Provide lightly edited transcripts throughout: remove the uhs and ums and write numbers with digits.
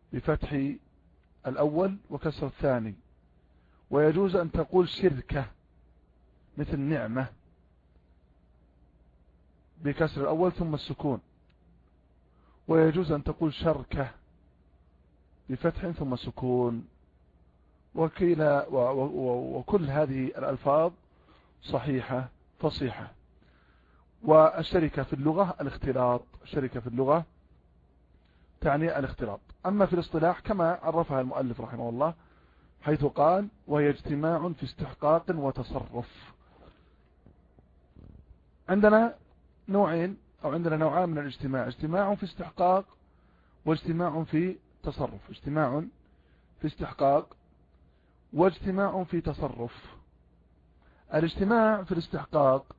بفتح الأول وكسر الثاني. ويجوز أن تقول شركة مثل نعمة بكسر الأول ثم السكون. ويجوز أن تقول شركة بفتح ثم سكون. وكل هذه الألفاظ صحيحة فصيحة. والشركة في اللغة الاختلاط، الشركة في اللغة تعني الاختلاط. أما في الاصطلاح كما عرفها المؤلف رحمه الله حيث قال وهي اجتماع في استحقاق وتصرف. عندنا نوعين أو عندنا نوعان من الاجتماع: اجتماع في استحقاق واجتماع في تصرف. اجتماع في استحقاق واجتماع في تصرف. الاجتماع في الاستحقاق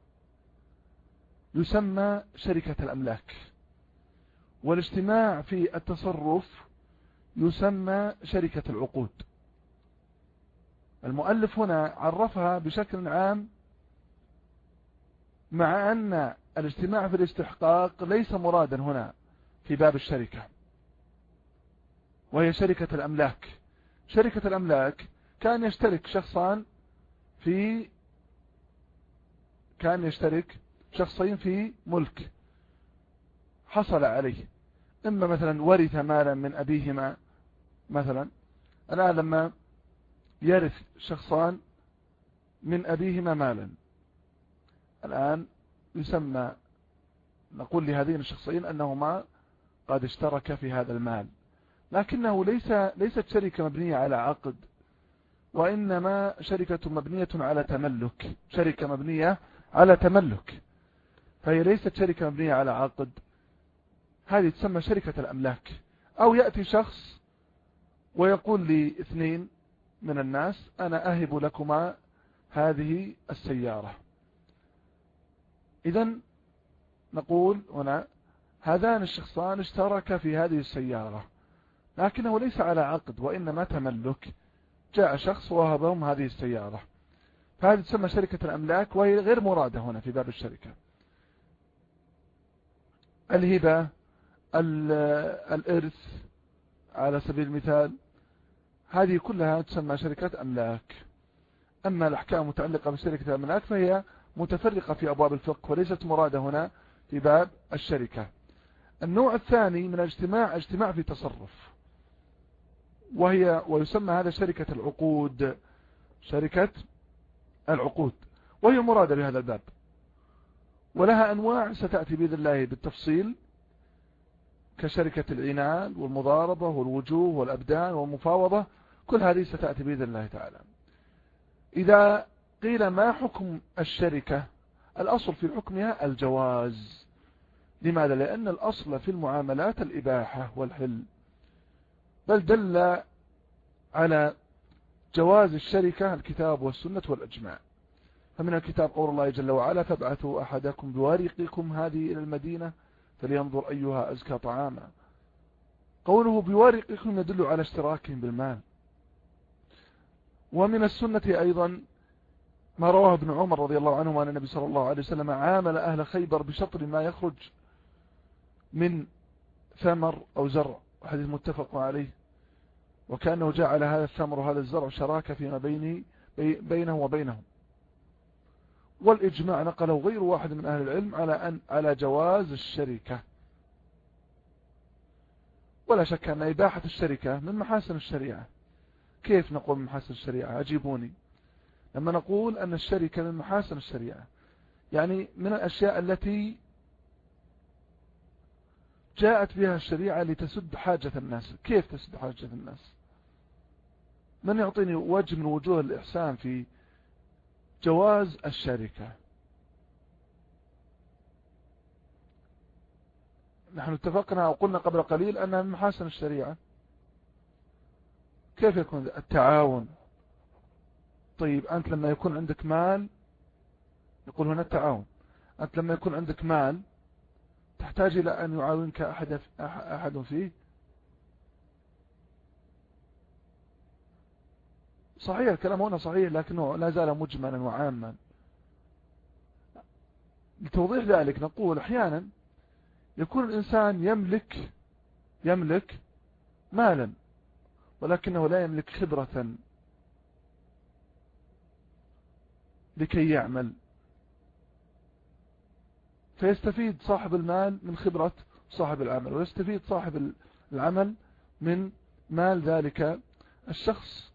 يسمى شركة الأملاك، والاجتماع في التصرف يسمى شركة العقود. المؤلف هنا عرفها بشكل عام، مع أن الاجتماع في الاستحقاق ليس مرادا هنا في باب الشركة، وهي شركة الأملاك. شركة الأملاك كان يشترك شخصين في ملك حصل عليه، إما مثلا ورث مالا من أبيهما. مثلا الآن لما يرث شخصان من أبيهما مالا، الآن يسمى نقول لهذين الشخصين أنهما قد اشترك في هذا المال، لكنه ليست شركة مبنية على عقد، وإنما شركة مبنية على تملك. شركة مبنية على تملك، فهي ليست شركة مبنية على عقد. هذه تسمى شركة الأملاك. أو يأتي شخص ويقول لي اثنين من الناس أنا أهب لكما هذه السيارة. إذن نقول هنا هذان الشخصان اشتركا في هذه السيارة، لكنه ليس على عقد وإنما تملك. جاء شخص ووهبهم هذه السيارة، فهذه تسمى شركة الأملاك، وهي غير مرادة هنا في باب الشركة. الهبة، الإرث على سبيل المثال، هذه كلها تسمى شركة أملاك. أما الأحكام المتعلقة بشركة الأملاك فهي متفرقة في أبواب الفقه وليست مرادة هنا في باب الشركة. النوع الثاني من الاجتماع اجتماع في تصرف، ويسمى هذا شركة العقود. شركة العقود وهي مرادة بهذا الباب، ولها أنواع ستأتي بإذن الله بالتفصيل، كشركة العنان والمضاربة والوجوه والأبدان والمفاوضة. كل هذه ستأتي بإذن الله تعالى. إذا قيل ما حكم الشركة، الأصل في حكمها الجواز. لماذا؟ لأن الأصل في المعاملات الإباحة والحل، بل دل على جواز الشركة الكتاب والسنة والإجماع. فمن الكتاب قول الله جل وعلا فابعثوا أحدكم بوارقكم هذه إلى المدينة فلينظر أيها أزكى طعاما. قوله بوارقكم يدل على اشتراكهم بالمال. ومن السنة أيضا ما رواه ابن عمر رضي الله عنه أن النبي صلى الله عليه وسلم عامل أهل خيبر بشطر ما يخرج من ثمر أو زرع، حديث متفق عليه، وكأنه جعل هذا الثمر وهذا الزرع شراكة فيما بينه وبينهم. والإجماع نقله غير واحد من أهل العلم على جواز الشركة. ولا شك أن إباحة الشركة من محاسن الشريعة. كيف نقول من محاسن الشريعة؟ أجيبوني. لما نقول أن الشركة من محاسن الشريعة، يعني من الأشياء التي جاءت بها الشريعة لتسد حاجة الناس. كيف تسد حاجة الناس؟ من يعطيني وجه من وجوه الإحسان في جواز الشركة؟ نحن اتفقنا وقلنا قبل قليل أنها من محاسن الشريعة. كيف يكون التعاون؟ طيب أنت لما يكون عندك مال، يقول هنا التعاون، أنت لما يكون عندك مال تحتاج إلى أن يعاونك أحد فيه. صحيح الكلام هنا صحيح، لكنه لا زال مجملا وعاما. لتوضيح ذلك نقول أحيانا يكون الإنسان يملك مالا ولكنه لا يملك خبرة لكي يعمل، فيستفيد صاحب المال من خبرة صاحب العمل، ويستفيد صاحب العمل من مال ذلك الشخص.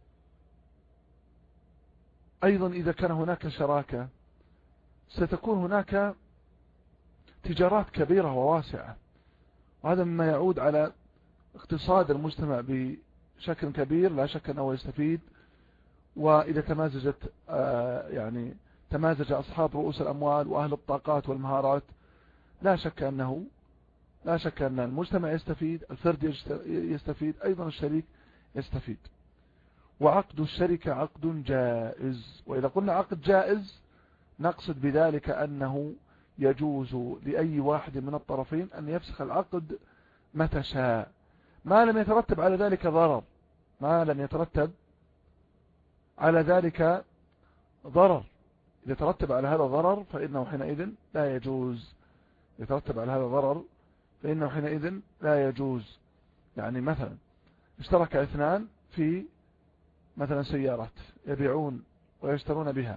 أيضا إذا كان هناك شراكة ستكون هناك تجارات كبيرة وواسعة، وهذا مما يعود على اقتصاد المجتمع بشكل كبير، لا شك أنه يستفيد. وإذا تمازجت يعني تمازج أصحاب رؤوس الأموال وأهل الطاقات والمهارات، لا شك أن المجتمع يستفيد، الفرد يستفيد، أيضا الشريك يستفيد. وعقد الشركة عقد جائز، وإذا قلنا عقد جائز نقصد بذلك أنه يجوز لأي واحد من الطرفين أن يفسخ العقد متى شاء، ما لم يترتب على ذلك ضرر، ما لم يترتب على ذلك ضرر. إذا ترتب على هذا ضرر فإنه حينئذ لا يجوز، يترتب على هذا ضرر فإنه حينئذ لا يجوز. يعني مثلا اشترك اثنان في مثلا سيارات يبيعون ويشترون بها،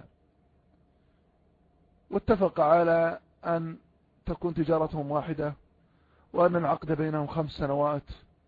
واتفق على أن تكون تجارتهم واحدة، وأن العقد بينهم 5 سنوات،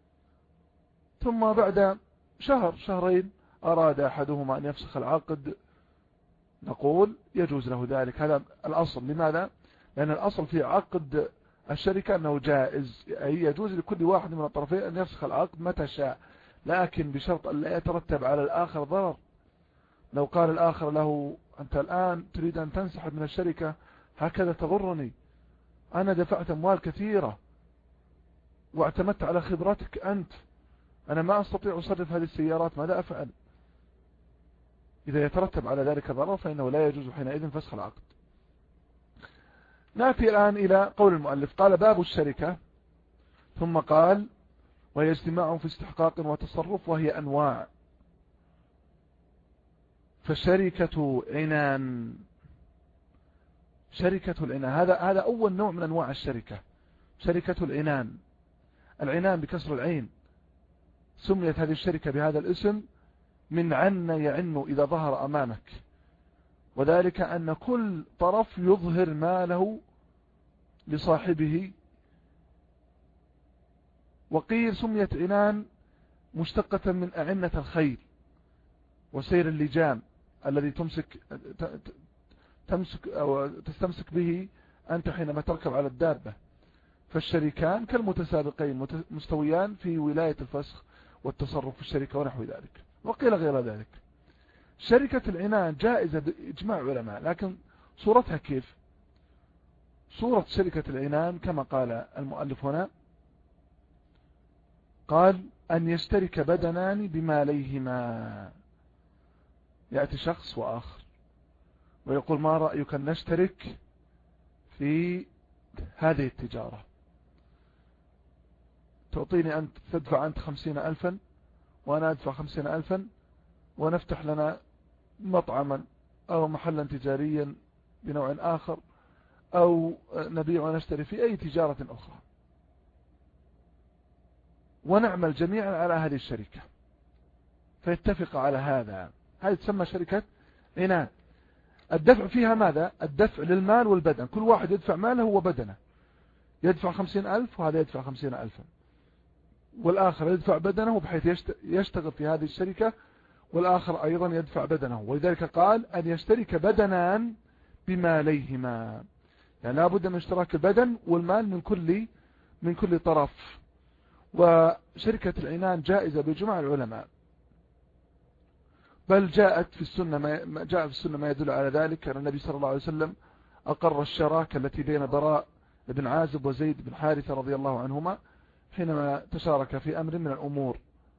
ثم بعد شهر شهرين أراد أحدهما أن يفسخ العقد، نقول يجوز له ذلك. هذا الأصل. لماذا؟ لأن الأصل في عقد الشركة أنه جائز، أي يجوز لكل واحد من الطرفين أن يفسخ العقد متى شاء، لكن بشرط أن لا يترتب على الآخر ضرر. لو قال الآخر له أنت الآن تريد أن تنسحب من الشركة، هكذا تضرني، أنا دفعت أموال كثيرة واعتمدت على خبرتك أنت، أنا ما أستطيع أصرف هذه السيارات، ماذا أفعل؟ إذا يترتب على ذلك ضرر فإنه لا يجوز حينئذ فسخ العقد. نأتي الآن إلى قول المؤلف، قال باب الشركة، ثم قال وهي اجتماع في استحقاق وتصرف، وهي أنواع. فشركة عنان، شركة العنان هذا أول نوع من أنواع الشركة، شركة العنان. العنان بكسر العين، سميت هذه الشركة بهذا الاسم من عن يعن إذا ظهر أمامك، وذلك أن كل طرف يظهر ماله لصاحبه. وقيل سميت عنان مشتقة من أعنة الخيل وسير اللجام الذي تمسك أو تستمسك به أنت حينما تركب على الدابة. فالشريكان كالمتسابقين مستويان في ولاية الفسخ والتصرف في الشركة ونحو ذلك. وقيل غير ذلك. شركة العنان جائزة بإجماع علماء، لكن صورتها كيف؟ صورة شركة العنان كما قال المؤلف هنا، قال أن يشترك بدنان بماليهما. يأتي شخص وآخر ويقول ما رأيك أن نشترك في هذه التجارة؟ تعطيني أنت، تدفع أنت 50,000 وأنا أدفع 50,000، ونفتح لنا مطعما أو محلا تجاريا بنوع آخر، أو نبيع ونشتري في أي تجارة أخرى، ونعمل جميعا على هذه الشركة، فيتفق على هذا. هذه تسمى شركة عنان. الدفع فيها ماذا؟ الدفع للمال والبدن، كل واحد يدفع ماله وبدنه، يدفع 50,000 وهذا يدفع 50,000، والآخر يدفع بدنه بحيث يشتغل في هذه الشركة، والآخر أيضا يدفع بدنه. ولذلك قال أن يشترك بدنان بماليهما، يعني لابد من اشتراك البدن والمال من كل طرف. وشركة العنان جائزة بجمع العلماء، بل جاء في السنة ما يدل على ذلك. كان النبي صلى الله عليه وسلم أقر الشراكة التي بين براء بن عازب وزيد بن حارثة رضي الله عنهما حينما تشارك في أمر من الأمور.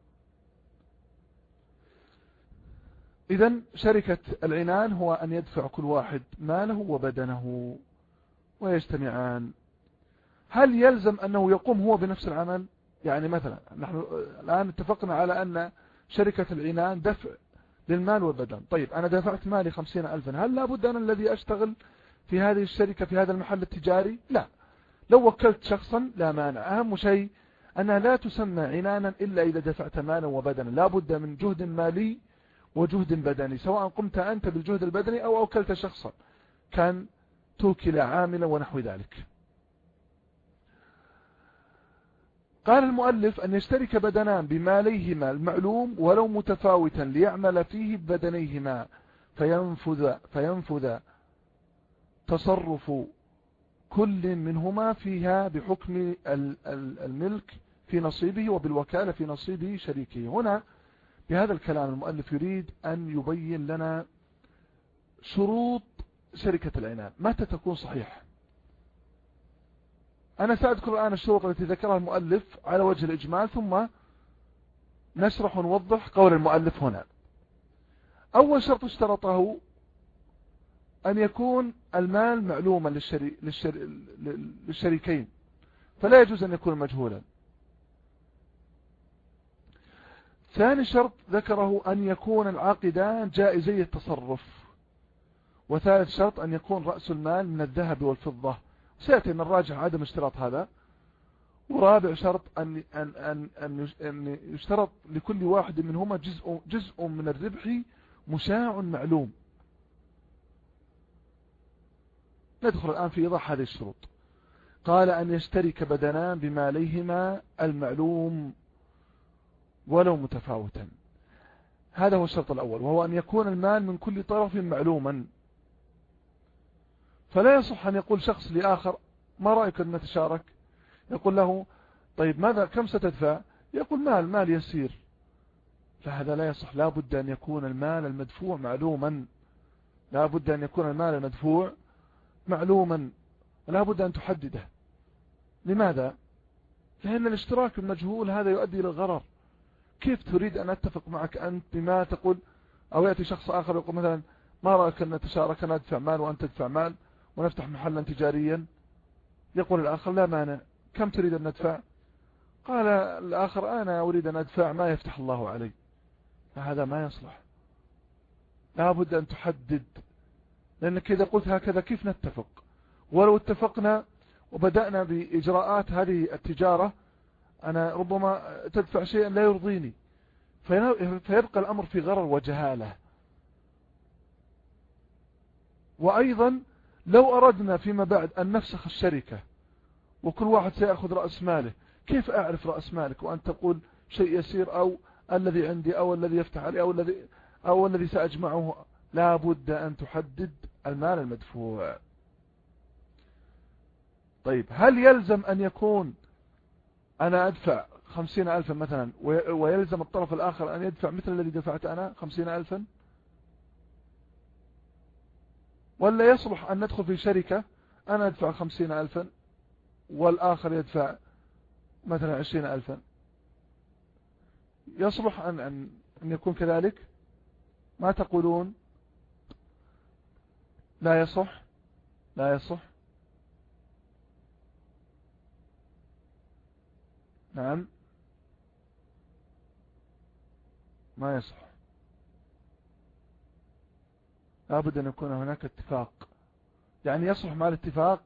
إذن شركة العنان هو أن يدفع كل واحد ماله وبدنه ويجتمعان. هل يلزم أنه يقوم هو بنفس العمل؟ يعني مثلا نحن الآن اتفقنا على أن شركة العنان دفع للمال والبدن. طيب أنا دفعت مالي 50,000، هل لابد أنا الذي أشتغل في هذه الشركة في هذا المحل التجاري؟ لا، لو وكلت شخصا لا مانع. أهم شيء أنها لا تسمى عنانا إلا إذا دفعت مالا وبدنا، لا بد من جهد مالي وجهد بدني، سواء قمت أنت بالجهد البدني أو أوكلت شخصا كان توكل عاملا ونحو ذلك. قال المؤلف أن يشترك بدنان بماليهما المعلوم ولو متفاوتا ليعمل فيه ببدنيهما فينفذ تصرف كل منهما فيها بحكم الملك في نصيبه وبالوكالة في نصيبه شريكه. هنا بهذا الكلام المؤلف يريد أن يبين لنا شروط شركة العنان متى تكون صحيحة. أنا سأذكر الآن الشروط التي ذكرها المؤلف على وجه الإجمال، ثم نشرح ونوضح قول المؤلف هنا. أول شرط اشترطه أن يكون المال معلوما للشريكين، فلا يجوز أن يكون مجهولا. ثاني شرط ذكره أن يكون العاقدان جائزي التصرف. وثالث شرط أن يكون رأس المال من الذهب والفضة، سيأتي أن الراجح عدم اشتراط هذا. ورابع شرط أن يشترط لكل واحد منهما جزء من الربح مشاع معلوم. ندخل الآن في إيضاح هذه الشروط. قال أن يشترك بدنان بماليهما المعلوم ولو متفاوتا، هذا هو الشرط الأول، وهو أن يكون المال من كل طرف معلوما. فلا يصح أن يقول شخص لآخر ما رأيك أن نتشارك؟ يقول له طيب ماذا كم ستدفع؟ يقول مال يسير. فهذا لا يصح، لا بد أن يكون المال المدفوع معلوما، لا بد أن يكون المال المدفوع معلوما، لا بد أن تحدده. لماذا؟ لأن الاشتراك المجهول هذا يؤدي إلى الغرر. كيف تريد أن أتفق معك أنت بما تقول، أو يأتي شخص آخر يقول مثلا ما رأيك أن نتشارك، أنا أدفع مال وأنت تدفع مال ونفتح محلا تجاريا؟ يقول الآخر لا مانع، كم تريد أن ندفع؟ قال الآخر أنا أريد أن أدفع ما يفتح الله علي. فهذا ما يصلح، لا بد أن تحدد، لأنك إذا قلت هكذا كيف نتفق؟ ولو اتفقنا وبدأنا بإجراءات هذه التجارة أنا ربما تدفع شيئا لا يرضيني، فيبقى الأمر في غرر وجهالة. وأيضا لو أردنا فيما بعد أن نفسخ الشركة وكل واحد سيأخذ رأس ماله، كيف أعرف رأس مالك وأن تقول شيء يسير أو الذي عندي أو الذي يفتح علي أو الذي سأجمعه؟ لا بد أن تحدد المال المدفوع. طيب هل يلزم أن يكون أنا أدفع 50,000 مثلا ويلزم الطرف الآخر أن يدفع مثل الذي دفعت أنا 50,000؟ ولا يصلح أن ندخل في شركة أنا أدفع 50,000 والآخر يدفع مثلا 20,000؟ يصلح أن يكون كذلك؟ ما تقولون؟ لا يصح، لا يصح. نعم ما يصح، لابد أن يكون هناك اتفاق. يعني يصلح مع الاتفاق،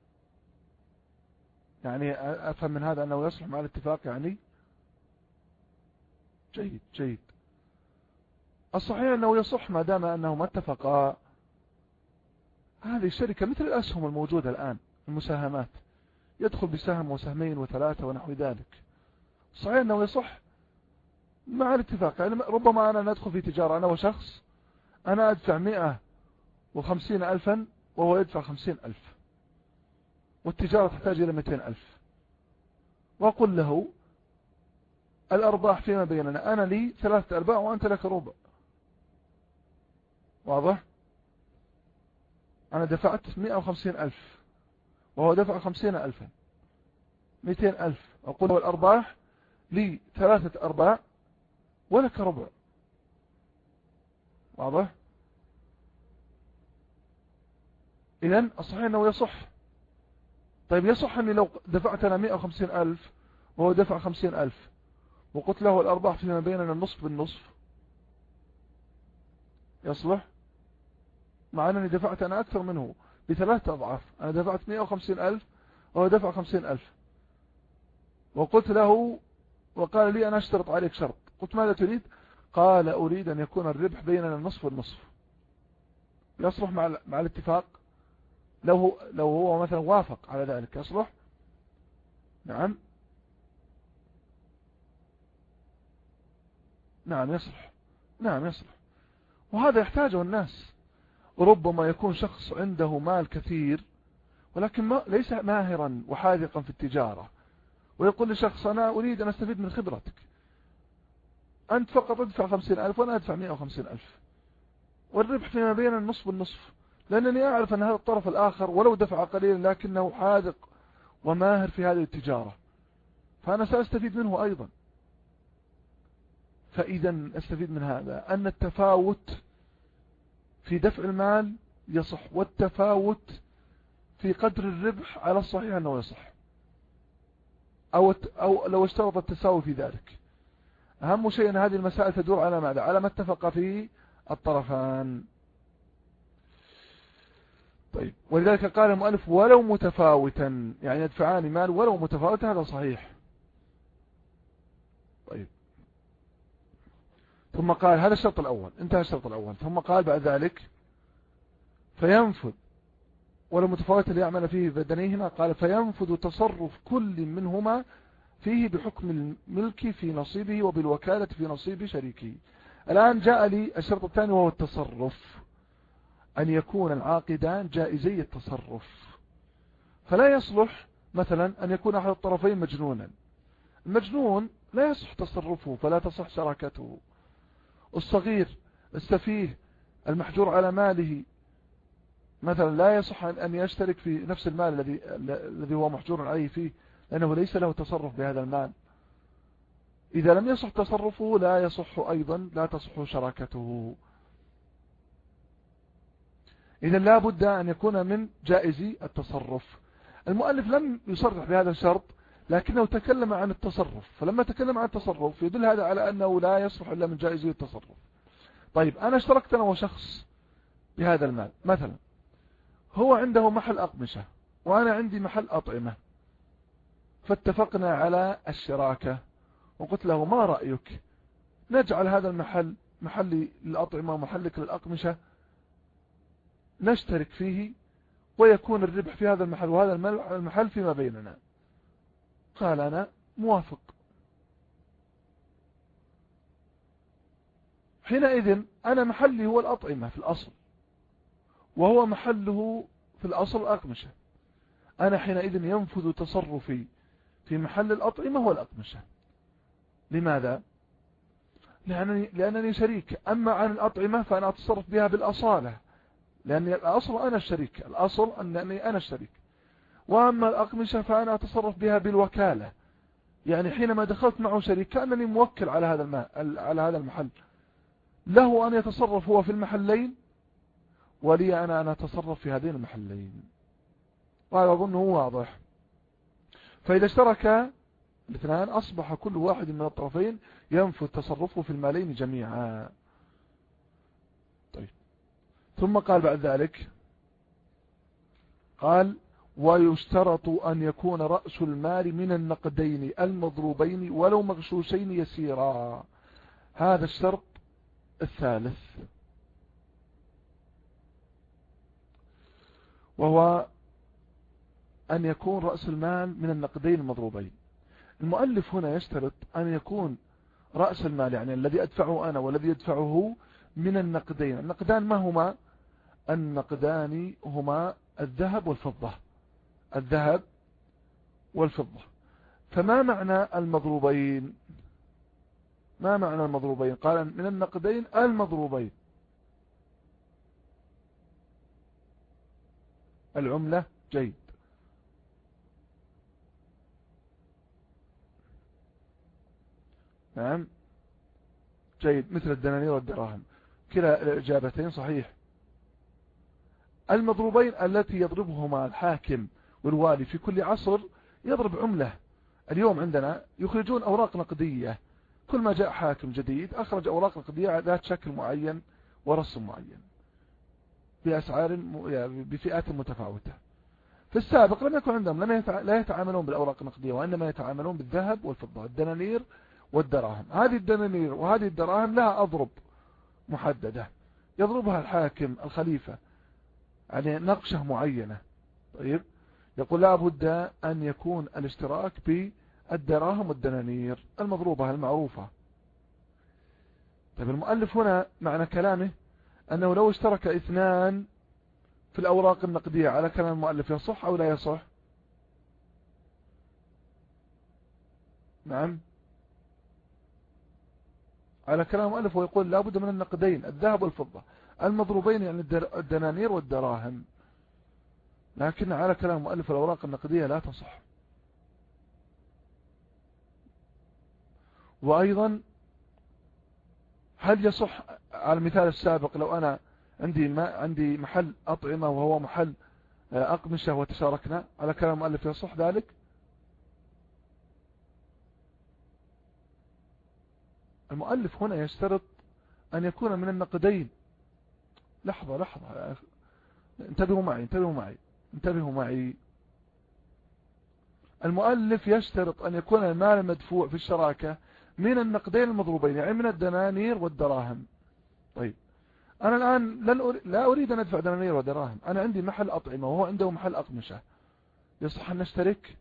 يعني أفهم من هذا أنه يصلح مع الاتفاق يعني جيد. الصحيح أنه يصح ما دام أنه ما اتفقا. هذه الشركة مثل الأسهم الموجودة الآن، المساهمات، يدخل بسهم وسهمين وثلاثة ونحو ذلك. صحيح أنه يصح مع الاتفاق. يعني ربما أنا ندخل في تجارة أنا وشخص، أنا أدفع 150,000 وهو يدفع 50,000 والتجارة تحتاج إلى 200,000، وأقول له الأرباح فيما بيننا، أنا لي 3 أرباع وأنت لك ربع. واضح؟ أنا دفعت 150,000 وهو دفع 50,000، 200,000. أقول له الأرباح لي 3 أرباع ولك ربع. واضح؟ إذن الصحيح أنه يصح. طيب يصح أني لو دفعت أنا 150,000 وهو دفع 50,000 وقلت له الأرباح فيما بيننا النصف بالنصف، يصلح؟ مع أنني دفعت أنا أكثر منه ب3 أضعاف، أنا دفعت 150,000 وهو دفع 50,000، وقلت له وقال لي أنا أشترط عليك شرط. قلت ماذا تريد؟ قال أريد أن يكون الربح بيننا النصف والنصف. يصلح مع الاتفاق؟ لو هو مثلا وافق على ذلك يصلح؟ نعم يصلح. نعم يصلح. وهذا يحتاجه الناس. ربما يكون شخص عنده مال كثير ولكن ليس ماهرا وحاذقا في التجارة، ويقول لشخص أنا أريد أن أستفيد من خبرتك، أنت فقط ادفع 50,000 وأنا أدفع 150,000 والربح فيما بين النصف والنصف، لأنني أعرف أن هذا الطرف الآخر ولو دفع قليلا لكنه حاذق وماهر في هذه التجارة، فأنا سأستفيد منه أيضا. فإذا أستفيد من هذا أن التفاوت في دفع المال يصح، والتفاوت في قدر الربح على الصحيح أنه يصح، أو لو اشترط التساوي في ذلك. أهم شيء أن هذه المسائل تدور على ماذا؟ على ما اتفق فيه الطرفان. طيب، ولذلك قال المؤلف ولو متفاوتا، يعني يدفعان مال ولو متفاوتا، هذا صحيح. طيب، ثم قال هذا الشرط الأول، انتهى الشرط الأول. ثم قال بعد ذلك فينفذ ولو متفاوتا ليعمل فيه بدنيهما، قال فينفذ تصرف كل منهما فيه بحكم الملك في نصيبه وبالوكالة في نصيب شريكه. الآن جاء لي الشرط الثاني وهو التصرف، أن يكون العاقدان جائزي التصرف. فلا يصلح مثلا أن يكون أحد الطرفين مجنونا، المجنون لا يصح تصرفه فلا تصح شراكته. الصغير السفيه المحجور على ماله مثلا لا يصح أن يشترك في نفس المال الذي هو محجور عليه فيه، لأنه ليس له تصرف بهذا المال. إذا لم يصح تصرفه لا يصح أيضا، لا تصح شراكته. إذا لا بد أن يكون من جائزي التصرف. المؤلف لم يصرح بهذا الشرط لكنه تكلم عن التصرف، فلما تكلم عن التصرف يدل هذا على أنه لا يصلح إلا من جائزي التصرف. طيب، أنا اشتركت أنا وشخص بهذا المال، مثلا هو عنده محل أقمشة وأنا عندي محل أطعمة، فاتفقنا على الشراكة، وقلت له ما رأيك نجعل هذا المحل محلي للأطعمة ومحلك للأقمشة، نشترك فيه ويكون الربح في هذا المحل وهذا المحل فيما بيننا. قال أنا موافق. حينئذ أنا محلي هو الأطعمة في الأصل، وهو محله في الأصل الأقمشة. أنا حينئذ ينفذ تصرفي في محل الأطعمة والأقمشة. لماذا؟ لأنني شريك. أما عن الأطعمة فأنا أتصرف بها بالأصالة، لأن الأصل أنا الشريك، الأصل أنني أنا الشريك. وأما الأقمشة فأنا أتصرف بها بالوكالة، يعني حينما دخلت معه شريك كأنني موكل على هذا المحل، له أن يتصرف هو في المحلين ولي أنا أن أتصرف في هذين المحلين. وهذا أظنه واضح. فإذا اشترك الاثنان أصبح كل واحد من الطرفين ينفذ تصرفه في المالين جميعا. طيب، ثم قال بعد ذلك قال ويشترط أن يكون رأس المال من النقدين المضروبين ولو مغشوشين يسيرا. هذا الشرط الثالث، وهو أن يكون رأس المال من النقدين المضروبين. المؤلف هنا يشترط أن يكون رأس المال، يعني الذي أدفعه أنا والذي يدفعه، من النقدين. النقدان ما هما؟ النقدان هما الذهب والفضة، الذهب والفضة. فما معنى المضروبين؟ ما معنى المضروبين؟ قال من النقدين المضروبين. العملة، جيد. نعم جيد، مثل الدنانير والدراهم، كلا الإجابتين صحيح. المضروبين التي يضربهما الحاكم والوالي في كل عصر، يضرب عملة. اليوم عندنا يخرجون أوراق نقدية، كل ما جاء حاكم جديد أخرج أوراق نقدية ذات شكل معين ورسم معين بأسعار بفئات متفاوتة. في السابق لم يكن عندهم لا يتعاملون بالأوراق النقدية، وإنما يتعاملون بالذهب والفضة، الدنانير والدراهم. هذه الدنانير وهذه الدراهم لها أضرب محددة يضربها الحاكم الخليفة، يعني نقشة معينة. طيب، يقول لا بد أن يكون الاشتراك بالدراهم والدنانير المضروبة المعروفة. طيب، المؤلف هنا معنى كلامه أنه لو اشترك اثنان في الأوراق النقدية على كلام المؤلف يصح أو لا يصح؟ نعم، على كلام المؤلف ويقول لا بد من النقدين الذهب والفضة المضروبين، يعني الدنانير والدراهم. لكن على كلام المؤلف الأوراق النقدية لا تصح. وأيضا هل يصح على المثال السابق لو أنا عندي محل أطعمة وهو محل أقمشة وتشاركنا، على كلام المؤلف يصح ذلك؟ المؤلف هنا يشترط أن يكون من النقدين. لحظة انتبهوا معي. المؤلف يشترط أن يكون المال المدفوع في الشراكة من النقدين المضروبين، يعني من الدنانير والدراهم. طيب، أنا الآن لا أريد أن أدفع دنانير ودراهم، أنا عندي محل أطعمة وهو عنده محل أقمشة، يصح أن نشترك؟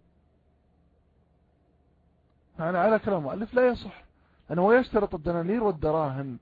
يعني على كلام المؤلف لا يصح، أنه يشترط الدنانير والدراهم.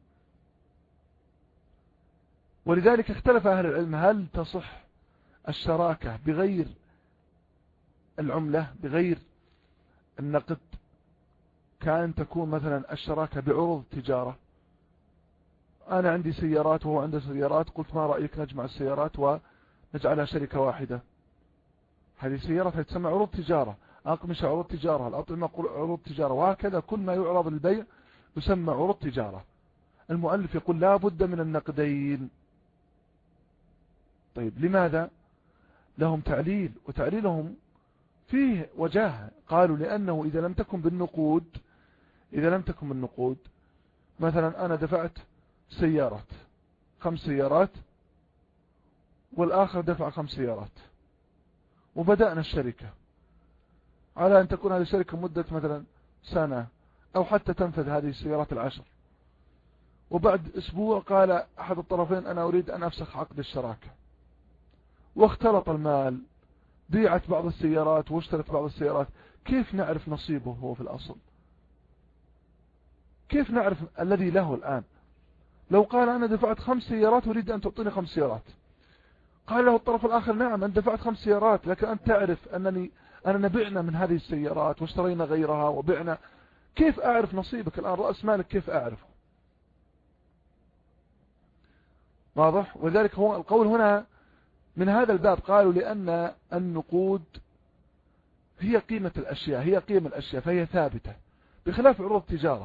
ولذلك اختلف أهل العلم هل تصح الشراكة بغير العملة، بغير النقد، كأن تكون مثلا الشراكة بعروض تجارة. أنا عندي سيارات وهو عنده سيارات، قلت ما رأيك نجمع السيارات ونجعلها شركة واحدة؟ هذه سيارات تسمى عروض تجارة، أقمشة عروض تجارة، الأطعمة عروض تجارة، وهكذا كل ما يعرض للبيع يسمى عروض تجارة. المؤلف يقول لا بد من النقدين. طيب، لماذا؟ لهم تعليل، وتعليلهم فيه وجاهة. قالوا لأنه إذا لم تكن بالنقود، مثلا أنا دفعت سيارات 5 سيارات والآخر دفع 5 سيارات، وبدأنا الشركة على أن تكون هذه الشركة مدة مثلا سنة أو حتى تنفذ هذه السيارات 10، وبعد أسبوع قال أحد الطرفين أنا أريد أن أفسخ عقد الشراكة، واختلط المال، بيعت بعض السيارات واشترت بعض السيارات. كيف نعرف نصيبه هو في الأصل؟ كيف نعرف الذي له الآن؟ لو قال أنا دفعت 5 سيارات أريد أن تعطيني 5 سيارات، قال له الطرف الآخر نعم أنت دفعت 5 سيارات، لكن أنت تعرف أننا بعنا من هذه السيارات واشترينا غيرها وبعنا. كيف أعرف نصيبك الآن؟ رأس مالك كيف أعرفه؟ واضح؟ وذلك هو القول هنا من هذا الباب. قالوا لأن النقود هي قيمة الأشياء، هي قيم الأشياء، فهي ثابتة، بخلاف عروض التجارة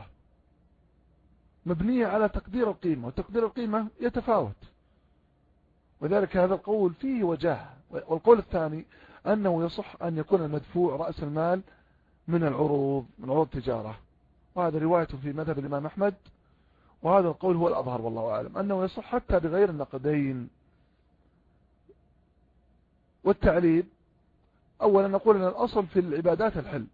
مبنية على تقدير القيمة، وتقدير القيمة يتفاوت. وذلك هذا القول فيه وجاهة. والقول الثاني أنه يصح أن يكون المدفوع رأس المال من عروض التجارة، وهذا رواية في مذهب الإمام أحمد، وهذا القول هو الأظهر والله أعلم، أنه يصح حتى بغير النقدين. والتعليل أولا نقول أن الأصل في العبادات الحل،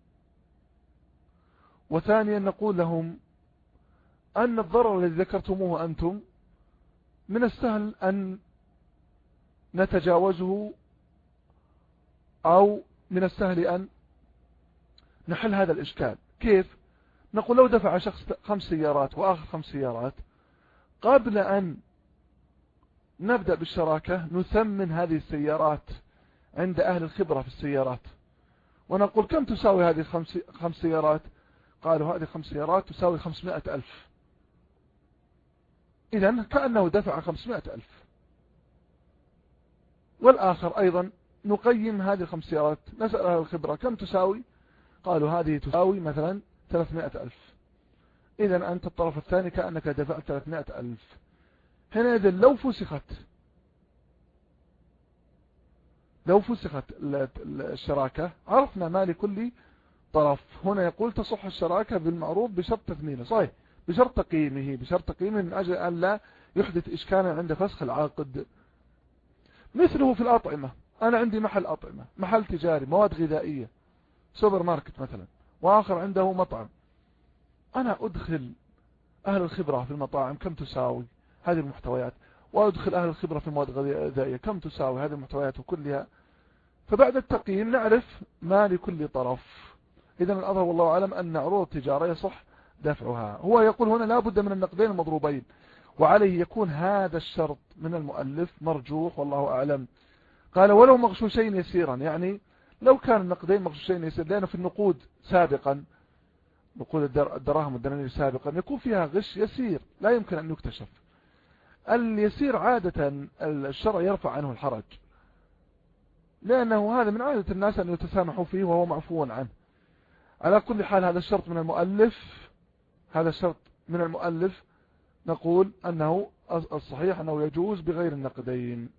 وثانيا نقول لهم أن الضرر الذي ذكرتموه أنتم من السهل أن نتجاوزه، أو من السهل أن نحل هذا الإشكال. كيف؟ نقول لو دفع شخص 5 سيارات وآخر 5 سيارات، قبل أن نبدأ بالشراكة نثمن هذه السيارات عند أهل الخبرة في السيارات، ونقول كم تساوي هذه 5 سيارات؟ قالوا هذه 5 سيارات تساوي 500,000. إذن كأنه دفع 500,000. والآخر أيضا نقيم هذه 5 سيارات، نسأل أهل الخبرة كم تساوي؟ قالوا هذه تساوي مثلا 300,000. إذن أنت الطرف الثاني كأنك دفعت 300,000. هنا إذن لو فسخت الشراكة عرفنا ما لكل طرف. هنا يقول تصح الشراكة بالمعروض بشرط تثمينه، صحيح، بشرط تقييمه من أجل أن لا يحدث إشكالا عند فسخ العقد. مثله في الأطعمة، أنا عندي محل أطعمة، محل تجاري، مواد غذائية، سوبر ماركت مثلا، وآخر عنده مطعم. أنا أدخل أهل الخبرة في المطاعم كم تساوي هذه المحتويات، وأدخل أهل الخبرة في المواد الغذائية كم تساوي هذه المحتويات كلها، فبعد التقييم نعرف ما لكل طرف. إذن الأظهر والله أعلم أن عروض التجارة يصح دفعها. هو يقول هنا لا بد من النقدين المضروبين، وعليه يكون هذا الشرط من المؤلف مرجوح والله أعلم. قال ولو مغشوشين يسيرا، يعني لو كان النقدين مغشوشين يسير، لأنه في النقود سابقا، نقود الدراهم والدنانير سابقا يكون فيها غش يسير لا يمكن أن يكتشف. اليسير عادة الشرع يرفع عنه الحرج، لأنه هذا من عادة الناس أن يتسامحوا فيه وهو معفو عنه. على كل حال هذا الشرط من المؤلف، هذا الشرط من المؤلف نقول أنه الصحيح أنه يجوز بغير النقدين.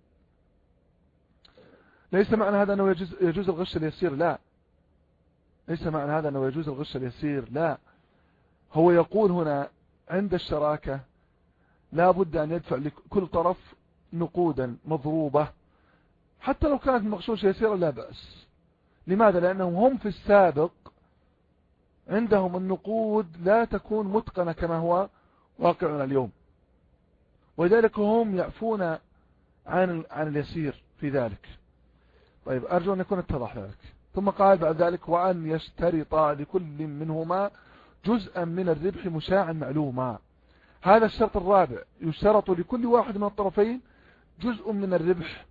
ليس معنى هذا أنه يجوز الغش اليسير، لا، ليس معنى هذا أنه يجوز الغش اليسير، لا. هو يقول هنا عند الشراكة لا بد أن يدفع لكل طرف نقودا مضروبة، حتى لو كانت مغشوشة يسيرة لا بأس. لماذا؟ لأنهم هم في السابق عندهم النقود لا تكون متقنة كما هو واقعنا اليوم، ولذلك هم يعفون عن اليسير في ذلك. طيب أرجو أن يكون اتضح ذلك. ثم قال بعد ذلك وأن يشترط لكل منهما جزءا من الربح مشاعا معلوما. هذا الشرط الرابع، يشترط لكل واحد من الطرفين جزء من الربح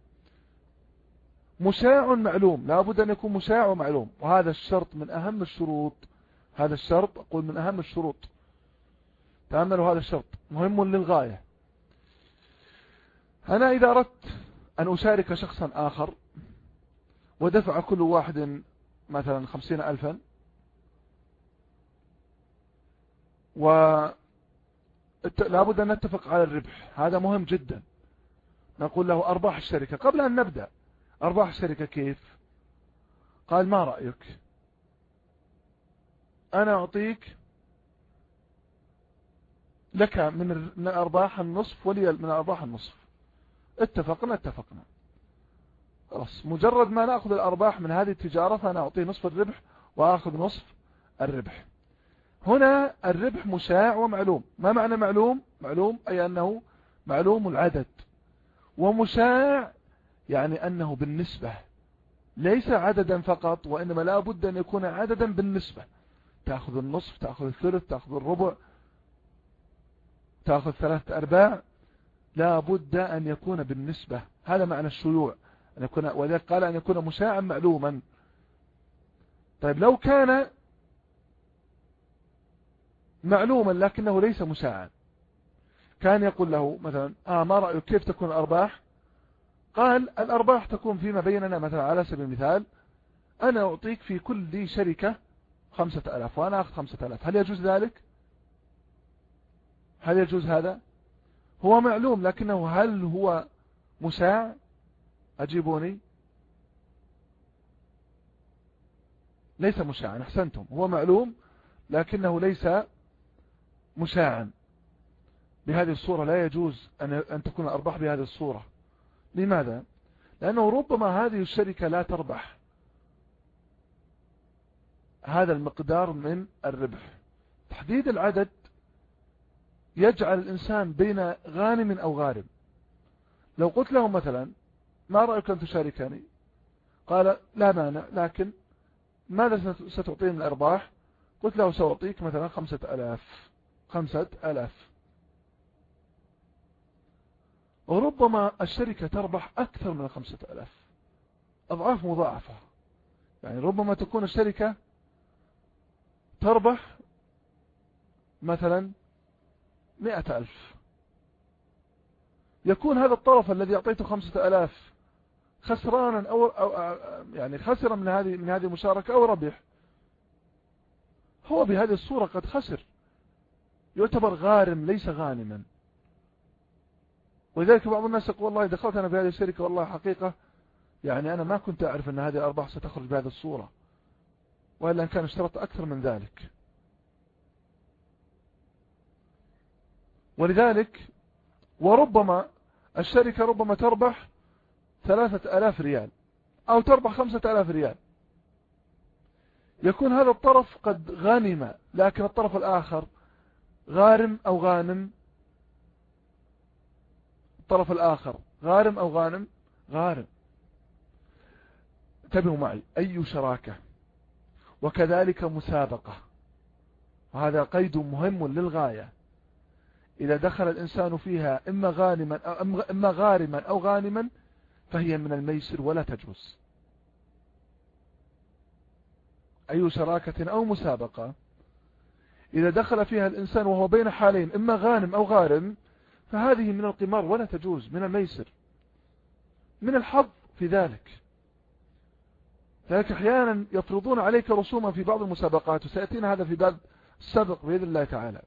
مشاع معلوم، لا بد أن يكون مشاع ومعلوم، وهذا الشرط من أهم الشروط. هذا الشرط أقول من أهم الشروط، تأملوا هذا الشرط مهم للغاية. أنا إذا أردت أن أشارك شخصا آخر ودفع كل واحد مثلا 50,000 لا بد أن نتفق على الربح، هذا مهم جدا. نقول له أرباح الشركة قبل أن نبدأ، أرباح الشركة كيف؟ قال ما رأيك أنا أعطيك لك من الأرباح النصف ولي من الأرباح النصف. اتفقنا خلاص، مجرد ما نأخذ الأرباح من هذه التجارة فأنا أعطيه نصف الربح وأخذ نصف الربح. هنا الربح مشاع ومعلوم. ما معنى معلوم؟ معلوم أي أنه معلوم العدد، ومشاع يعني أنه بالنسبة، ليس عددا فقط، وإنما لا بد أن يكون عددا بالنسبة. تأخذ النصف، تأخذ الثلث، تأخذ الربع، تأخذ 3/4، لا بد أن يكون بالنسبة. هذا معنى الشيوع، أن يكون، وذلك قال أن يكون مشاعا معلوما. طيب لو كان معلوما لكنه ليس مشاعا، كان يقول له مثلا ما رأيك كيف تكون الأرباح؟ قال الأرباح تكون فيما بيننا مثلا على سبيل المثال أنا أعطيك في كل شركة 5,000 وأنا أخذ 5,000. هل يجوز ذلك؟ هل يجوز هذا؟ هو معلوم لكنه هل هو مشاع؟ أجيبوني. ليس مشاعا، أحسنتم، هو معلوم لكنه ليس مشاعا. بهذه الصورة لا يجوز أن تكون الأرباح بهذه الصورة. لماذا؟ لأنه ربما هذه الشركة لا تربح هذا المقدار من الربح. تحديد العدد يجعل الإنسان بين غانم أو غارم. لو قلت له مثلا ما رأيك أن تشاركني؟ قال لا مانع، لكن ماذا ستعطيني من الأرباح؟ قلت له سأعطيك مثلا 5,000. وربما الشركة تربح أكثر من 5,000، أضعاف مضاعفة. يعني ربما تكون الشركة تربح مثلا 100,000، يكون هذا الطرف الذي أعطيته 5,000 خسرانا أو يعني خسر من هذه المشاركة أو ربح. هو بهذه الصورة قد خسر، يعتبر غارم ليس غانما. ولذلك بعض الناس يقول والله دخلت أنا بهذه الشركة والله حقيقة يعني أنا ما كنت أعرف أن هذه الأرباح ستخرج بهذه الصورة، وإلا كان اشترط أكثر من ذلك. ولذلك وربما الشركة ربما تربح 3,000 ريال أو تربح 5000 ريال، يكون هذا الطرف قد غنم، لكن الطرف الآخر غارم أو غانم. الطرف الآخر غارم أو غانم؟ غارم. انتبهوا معي، أي شراكة وكذلك مسابقة، وهذا قيد مهم للغاية، إذا دخل الإنسان فيها إما غارما أو غانما فهي من الميسر ولا تجوز. أي شراكة أو مسابقة إذا دخل فيها الإنسان وهو بين حالين إما غانم أو غارم فهذه من القمار ولا تجوز، من الميسر، من الحظ في ذلك. لذلك أحيانا يفرضون عليك رسوما في بعض المسابقات، وسيأتينا هذا في باب السبق بإذن الله تعالى.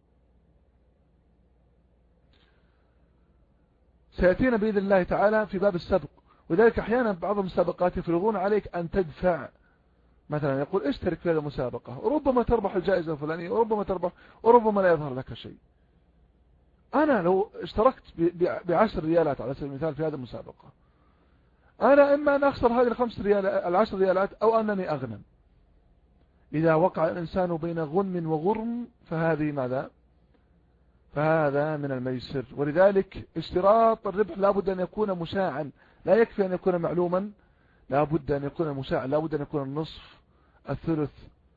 سيأتينا بإذن الله تعالى في باب السبق. وذلك أحيانا بعض المسابقات يفرضون عليك أن تدفع، مثلا يقول اشترك في هذه المسابقة وربما تربح الجائزة الفلانية وربما تربح وربما لا يظهر لك شيء. أنا لو اشتركت ب10 ريالات على سبيل المثال في هذه المسابقة، أنا إما أن أخسر هذه ال10 ريالات أو أنني أغنم. إذا وقع الإنسان بين غنم وغرم فهذه ماذا؟ فهذا من الميسر. ولذلك اشتراط الربح لا بد أن يكون مشاعا، لا يكفي أن يكون معلوما، لا بد أن يكون مشاعا، لا بد أن يكون النصف، الثلث.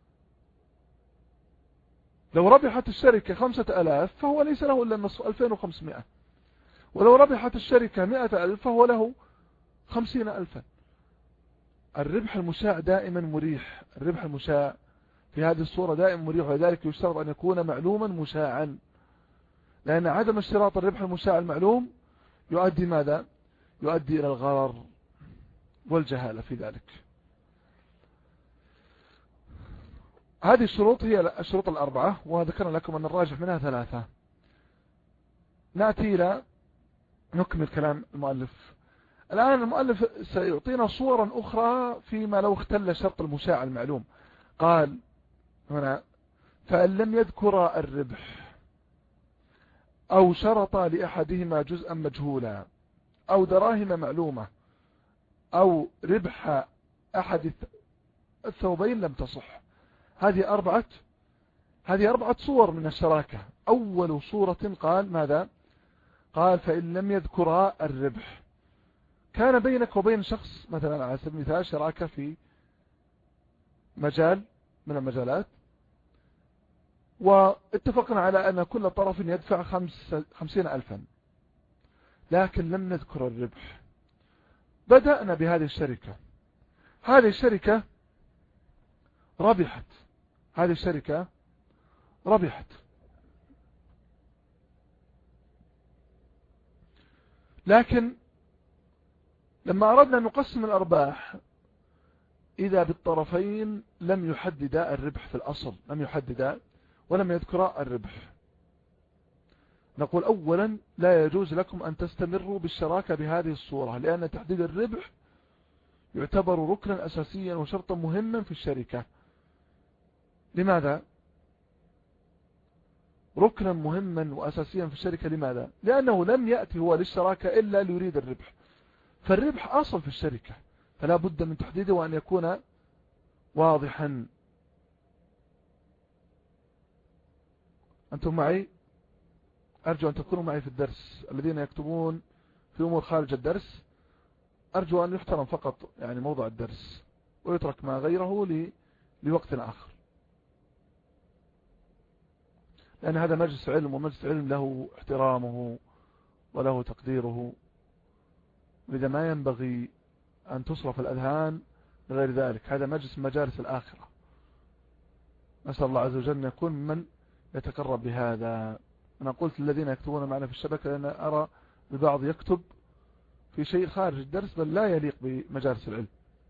لو ربحت الشركة 5000 فهو ليس له إلا النصف 2500، ولو ربحت الشركة 100,000 فهو له 50,000. الربح المشاع دائما مريح، الربح المشاع في هذه الصورة دائما مريح، ولذلك يشترط أن يكون معلوما مشاعا، لأن عدم اشتراط الربح المشاع المعلوم يؤدي ماذا؟ يؤدي إلى الغرر والجهالة في ذلك. هذه الشروط هي الشروط الأربعة، وذكرنا لكم أن الراجح منها 3. نأتي إلى نكمل كلام المؤلف. الآن المؤلف سيعطينا صورا أخرى فيما لو اختل شرط المشاع المعلوم. قال هنا: فإن لم يذكر الربح أو شرط لأحدهما جزءا مجهولا أو دراهم معلومة أو ربح أحد الثوبين لم تصح. هذه أربعة صور من الشراكة. أول صورة قال ماذا؟ قال: فإن لم يذكر الربح. كان بينك وبين شخص مثلا على سبيل المثال شراكة في مجال من المجالات، واتفقنا على أن كل طرف يدفع 50,000، لكن لم نذكر الربح. بدأنا بهذه الشركة، هذه الشركة ربحت، هذه الشركة ربحت، لكن لما أردنا أن نقسم الأرباح إذا بالطرفين لم يحددا الربح في الأصل، لم يحددا ولم يذكر الربح. نقول أولا: لا يجوز لكم أن تستمروا بالشراكة بهذه الصورة، لأن تحديد الربح يعتبر ركنا أساسيا وشرطا مهما في الشركة. لماذا؟ ركنا مهما وأساسيا في الشركة. لماذا؟ لأنه لم يأتي هو للشراكة إلا ليريد الربح، فالربح أصل في الشركة، فلا بد من تحديده وأن يكون واضحا. أنتم معي؟ أرجو أن تكونوا معي في الدرس. الذين يكتبون في أمور خارج الدرس أرجو أن يحترم فقط يعني موضوع الدرس، ويترك ما غيره لوقت آخر، لأن هذا مجلس علم، ومجلس علم له احترامه وله تقديره، لذا ما ينبغي أن تصرف الأذهان لغير ذلك. هذا مجلس مجالس الآخرة. نسأل الله عز وجل أن يكون من يتقرب بهذا. أنا قلت للذين يكتبون معنا في الشبكة لأن أرى البعض يكتب في شيء خارج الدرس بل لا يليق بمجالس العلم.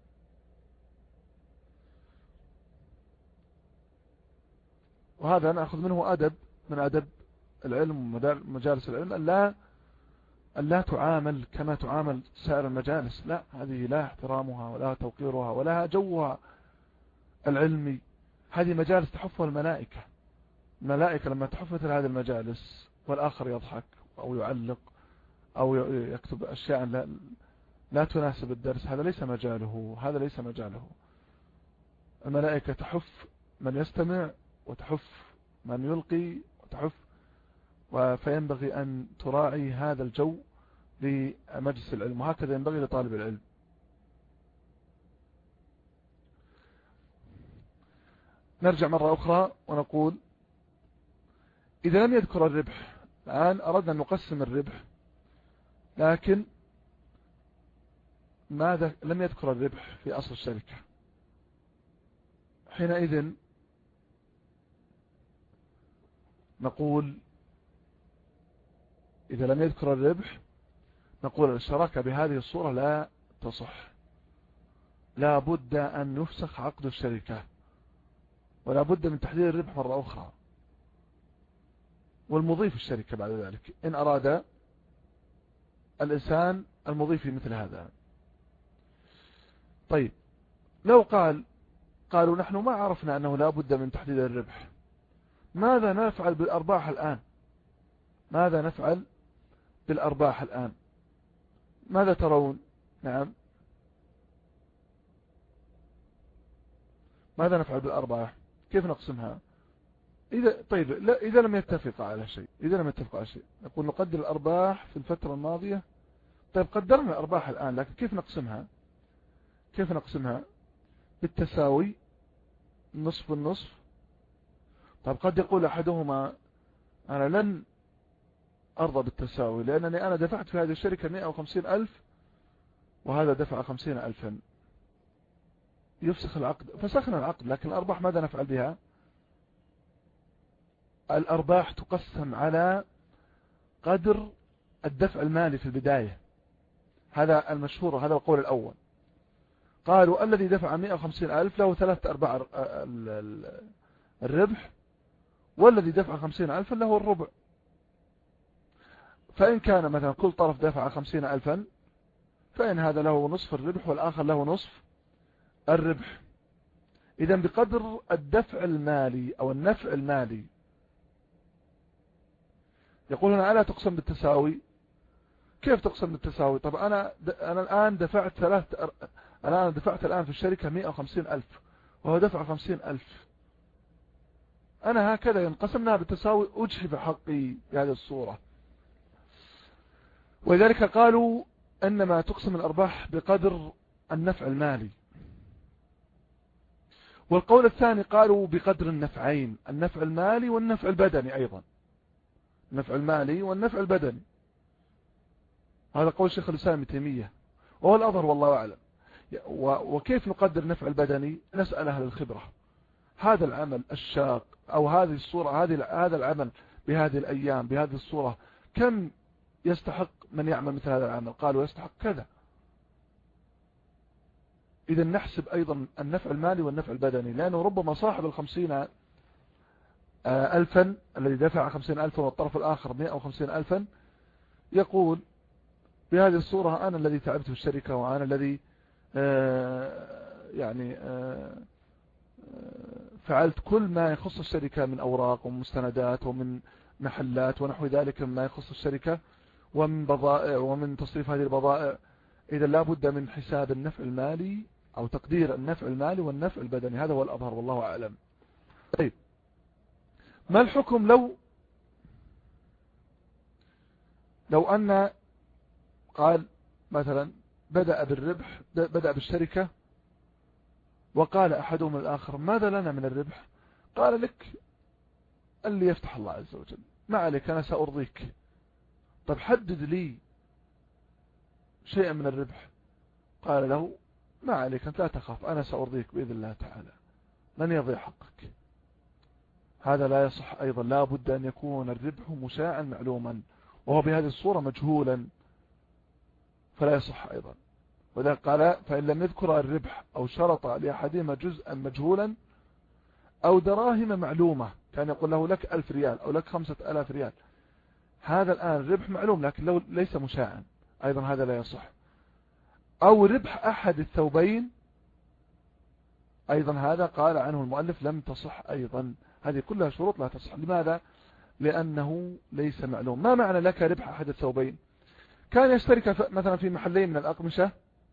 وهذا أنا أخذ منه أدب من أدب العلم ومجالس العلم، أن لا تعامل كما تعامل سائر المجالس. لا، هذه لا احترامها ولا توقيرها ولا جوها العلمي. هذه مجالس تحفها الملائكة. الملائكة لما تحف مثل هذه المجالس والآخر يضحك أو يعلق أو يكتب أشياء لا تناسب الدرس، هذا ليس مجاله، هذا ليس مجاله. الملائكة تحف من يستمع وتحف من يلقي وتحف، فينبغي أن تراعي هذا الجو لمجلس العلم، وهكذا ينبغي لطالب العلم. نرجع مرة أخرى ونقول إذا لم يذكر الربح، الآن أردنا أن نقسم الربح، لكن ماذا لم يذكر الربح في أصل الشركة، حينئذ نقول إذا لم يذكر الربح نقول الشراكة بهذه الصورة لا تصح، لا بد أن يفسخ عقد الشركة، ولا بد من تحديد الربح مرة أخرى، والمضيف الشركة بعد ذلك إن أراد الإنسان المضيف في مثل هذا. طيب لو قالوا نحن ما عرفنا أنه لا بد من تحديد الربح، ماذا نفعل بالأرباح الآن؟ ماذا نفعل بالأرباح الآن؟ ماذا ترون؟ نعم، ماذا نفعل بالأرباح؟ كيف نقسمها؟ طيب لا، إذا لم يتفق على شيء، نقول نقدر الأرباح في الفترة الماضية. طيب قدرنا الأرباح الآن، لكن كيف نقسمها؟ بالتساوي، نصف النصف. طيب قد يقول أحدهما أنا لن أرضى بالتساوي، لأنني أنا دفعت في هذه الشركة 150,000 وهذا دفع 50,000، يفسخ العقد. فسخنا العقد، لكن الأرباح ماذا نفعل بها؟ الأرباح تقسم على قدر الدفع المالي في البداية، هذا المشهور، هذا القول الأول. قالوا الذي دفع 150,000 له 3/4 الربح، والذي دفع 50,000 له الربع. فإن كان مثلا كل طرف دفع 50,000 فإن هذا له نصف الربح والآخر له نصف الربح. إذن بقدر الدفع المالي أو النفع المالي. يقول هنا ألا تقسم بالتساوي؟ كيف تقسم بالتساوي؟ طب أنا الآن دفعت الآن في الشركة 150,000 وهو دفع 50,000، أنا هكذا ينقسمنا بالتساوي، أجحف حقي بهذه الصورة. ولذلك قالوا إنما تقسم الأرباح بقدر النفع المالي. والقول الثاني قالوا بقدر النفعين، النفع المالي والنفع البدني أيضا، النفع المالي والنفع البدني. هذا قول شيخ الإسلام ابن تيمية، وهو الأظهر والله أعلم. وكيف نقدر النفع البدني؟ نسأل أهل الخبرة. هذا العمل الشاق أو هذه الصورة، هذا العمل بهذه الأيام بهذه الصورة، كم يستحق من يعمل مثل هذا العمل؟ قالوا يستحق كذا. إذا نحسب أيضا النفع المالي والنفع البدني، لأنه ربما صاحب 50,000 الذي دفع 50,000 والطرف الآخر 150,000 يقول بهذه الصورة أنا الذي تعبت في الشركة، وأنا الذي فعلت كل ما يخص الشركة من أوراق ومستندات ومن محلات ونحو ذلك مما يخص الشركة، ومن بضائع ومن تصريف هذه البضائع. إذا لا بد من حساب النفع المالي أو تقدير النفع المالي والنفع البدني، هذا هو الأظهر والله أعلم. طيب ما الحكم لو أن قال مثلا بدأ بالشركة، وقال أحدهم الآخر ماذا لنا من الربح؟ قال لك اللي يفتح الله عز وجل، ما عليك أنا سأرضيك. طب حدد لي شيئا من الربح. قال له ما عليك أنت لا تخاف، أنا سأرضيك بإذن الله تعالى، لن يضيع حقك. هذا لا يصح أيضا، لا بد أن يكون الربح مشاعا معلوما، وهو بهذه الصورة مجهولا، فلا يصح أيضا. وذلك قال فإن لم يذكر الربح أو شرط لأحدهما جزءا مجهولا أو دراهم معلومة، كان يقول له لك 1000 ريال أو لك 5,000 ريال، هذا الآن الربح معلوم لكن لو ليس مشاعا، أيضا هذا لا يصح. أو ربح أحد الثوبين، أيضا هذا قال عنه المؤلف لم تصح أيضا. هذه كلها شروط لا تصح. لماذا؟ لأنه ليس معلوم. ما معنى لك ربح أحد الثوبين؟ كان يشترك مثلا في محلين من الأقمشة،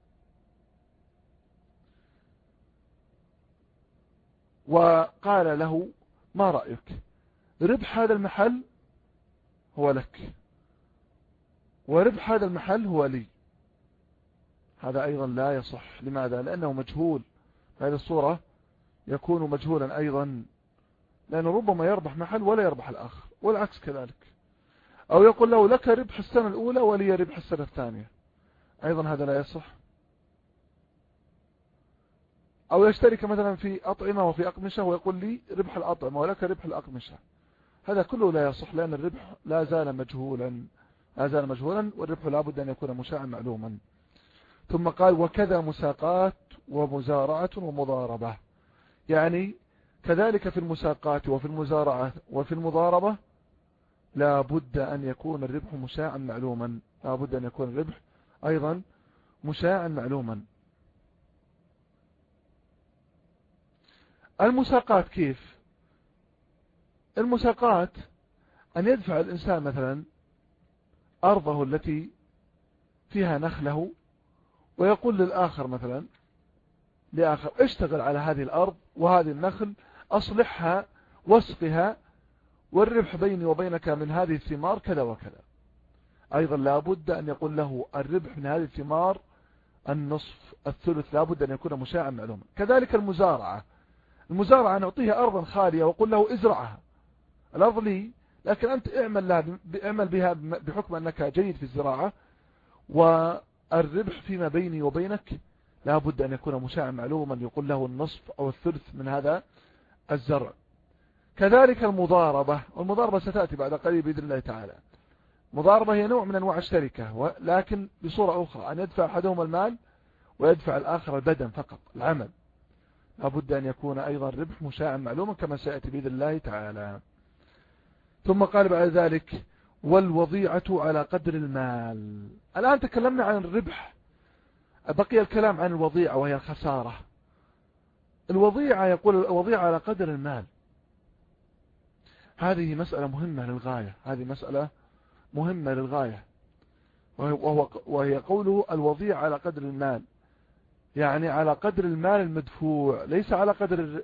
وقال له ما رأيك؟ ربح هذا المحل هو لك وربح هذا المحل هو لي. هذا أيضا لا يصح. لماذا؟ لأنه مجهول. هذه الصورة يكون مجهولا أيضا، لأنه ربما يربح محل ولا يربح الآخر، والعكس كذلك. أو يقول له لك ربح السنة الأولى ولي ربح السنة الثانية، أيضا هذا لا يصح. أو يشترك مثلا في أطعمة وفي أقمشة ويقول لي ربح الأطعمة ولك ربح الأقمشة، هذا كله لا يصح، لأن الربح لا زال مجهولا، والربح لا بد أن يكون مشاعا معلوما. ثم قال وكذا مساقات ومزارعة ومضاربة، يعني كذلك في المساقات وفي المزارعة وفي المضاربة لا بد أن يكون الربح مشاعا معلوما، لا بد أن يكون الربح أيضا مشاعا معلوما. المساقات كيف؟ المساقات أن يدفع الإنسان مثلا أرضه التي فيها نخله، ويقول للآخر مثلا لآخر اشتغل على هذه الأرض وهذه النخل، أصلحها واسقها، والربح بيني وبينك من هذه الثمار كذا وكذا. أيضا لا بد أن يقول له الربح من هذه الثمار النصف الثلث، لا بد أن يكون مشاعا معلوما. كذلك المزارعة نعطيها أرضا خالية وقل له ازرعها، الأرض لي لكن أنت اعمل بها بحكم أنك جيد في الزراعة، والربح فيما بيني وبينك لا بد أن يكون مشاعا معلوما، يقول له النصف أو الثلث من هذا الزرع. كذلك المضاربة، والمضاربة ستأتي بعد قليل بإذن الله تعالى. مضاربة هي نوع من أنواع الشركة، لكن بصورة أخرى، أن يدفع أحدهم المال ويدفع الآخر البدن فقط، العمل. لا بد أن يكون أيضا ربح مشاعا معلوما كما سيأتي بإذن الله تعالى. ثم قال بعد ذلك والوضيعة على قدر المال. الآن تكلمنا عن الربح، بقي الكلام عن الوضيعة وهي الخسارة. الوضيعة، يقول الوضيعة على قدر المال، هذه مسألة مهمة للغاية، هذه مسألة مهمة للغاية، وهي قوله الوضيعة على قدر المال، يعني على قدر المال المدفوع، ليس على قدر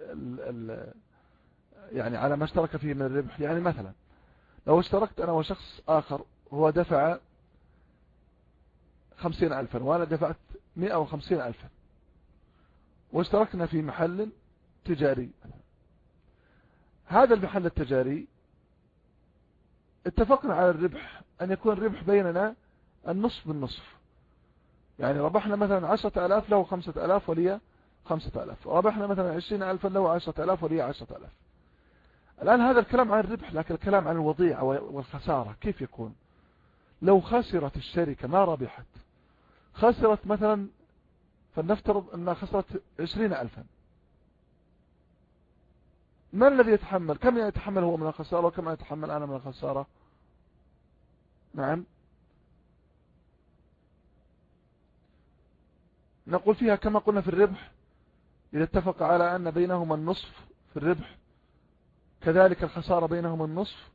يعني على ما اشترك فيه من الربح. يعني مثلا لو اشتركت أنا وشخص آخر، هو دفع 50,000 وأنا دفعت 150,000، واشتركنا في محل تجاري. هذا المحل التجاري اتفقنا على الربح أن يكون الربح بيننا النصف بالنصف، يعني ربحنا مثلا 10,000 له 5,000 ولي 5,000، ربحنا مثلا 20,000 له 10,000 ولي 10,000. الآن هذا الكلام عن الربح، لكن الكلام عن الوضيعة والخسارة كيف يكون؟ لو خسرت الشركة ما ربحت، خسرت مثلا، فلنفترض أنها خسرت 20,000، من الذي يتحمل؟ كم يتحمل هو من الخسارة وكم يتحمل أنا من الخسارة؟ نعم، نقول فيها كما قلنا في الربح، إذا اتفق على أن بينهما النصف في الربح، كذلك الخسارة بينهما النصف.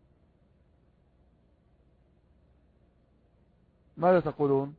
ماذا تقولون؟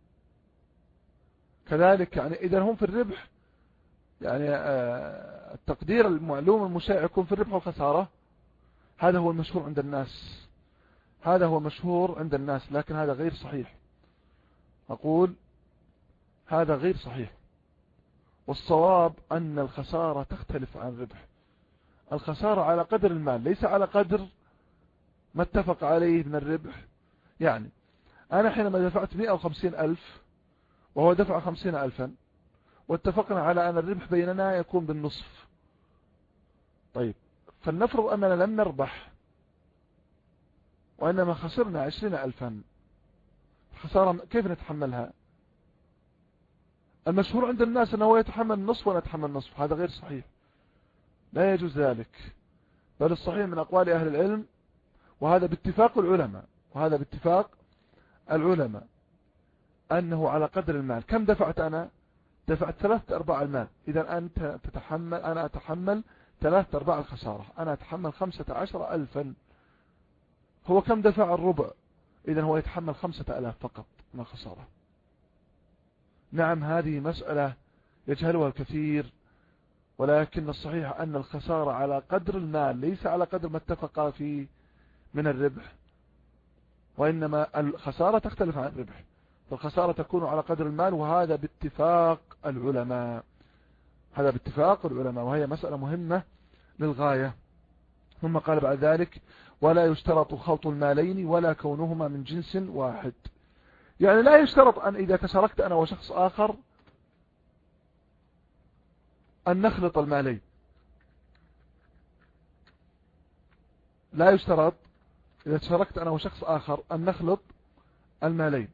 كذلك يعني إذا هم في الربح، يعني التقدير المعلوم المشاع يكون في الربح والخسارة. هذا هو المشهور عند الناس، هذا هو مشهور عند الناس، لكن هذا غير صحيح. أقول هذا غير صحيح، والصواب أن الخسارة تختلف عن الربح. الخسارة على قدر المال، ليس على قدر ما اتفق عليه من الربح. يعني أنا حينما دفعت 150,000 وهو دفع 50,000، واتفقنا على أن الربح بيننا يكون بالنصف. طيب، فلنفرض أننا لم نربح وإنما خسرنا 20,000، الخسارة كيف نتحملها؟ المشهور عند الناس أنه يتحمل النصف ونتحمل النصف، هذا غير صحيح، لا يجوز ذلك. بل الصحيح من أقوال أهل العلم، وهذا باتفاق العلماء أنه على قدر المال. كم دفعت أنا؟ دفعت 3/4 المال، إذا أنت تتحمل، أنا أتحمل 3/4 الخسارة، أنا أتحمل 15,000. هو كم دفع؟ الربع، إذن هو يتحمل 5000 فقط من الخسارة. نعم هذه مسألة يجهلها الكثير، ولكن الصحيح أن الخسارة على قدر المال ليس على قدر ما اتفق فيه من الربح، وإنما الخسارة تختلف عن الربح، فالخسارة تكون على قدر المال، وهذا باتفاق العلماء، هذا باتفاق العلماء، وهي مسألة مهمة للغاية. ثم قال بعد ذلك: ولا يشترط خلط المالين ولا كونهما من جنس واحد. يعني لا يشترط أن إذا تشاركت أنا وشخص آخر أن نخلط المالين، لا يشترط إذا تشاركت أنا وشخص آخر أن نخلط المالين.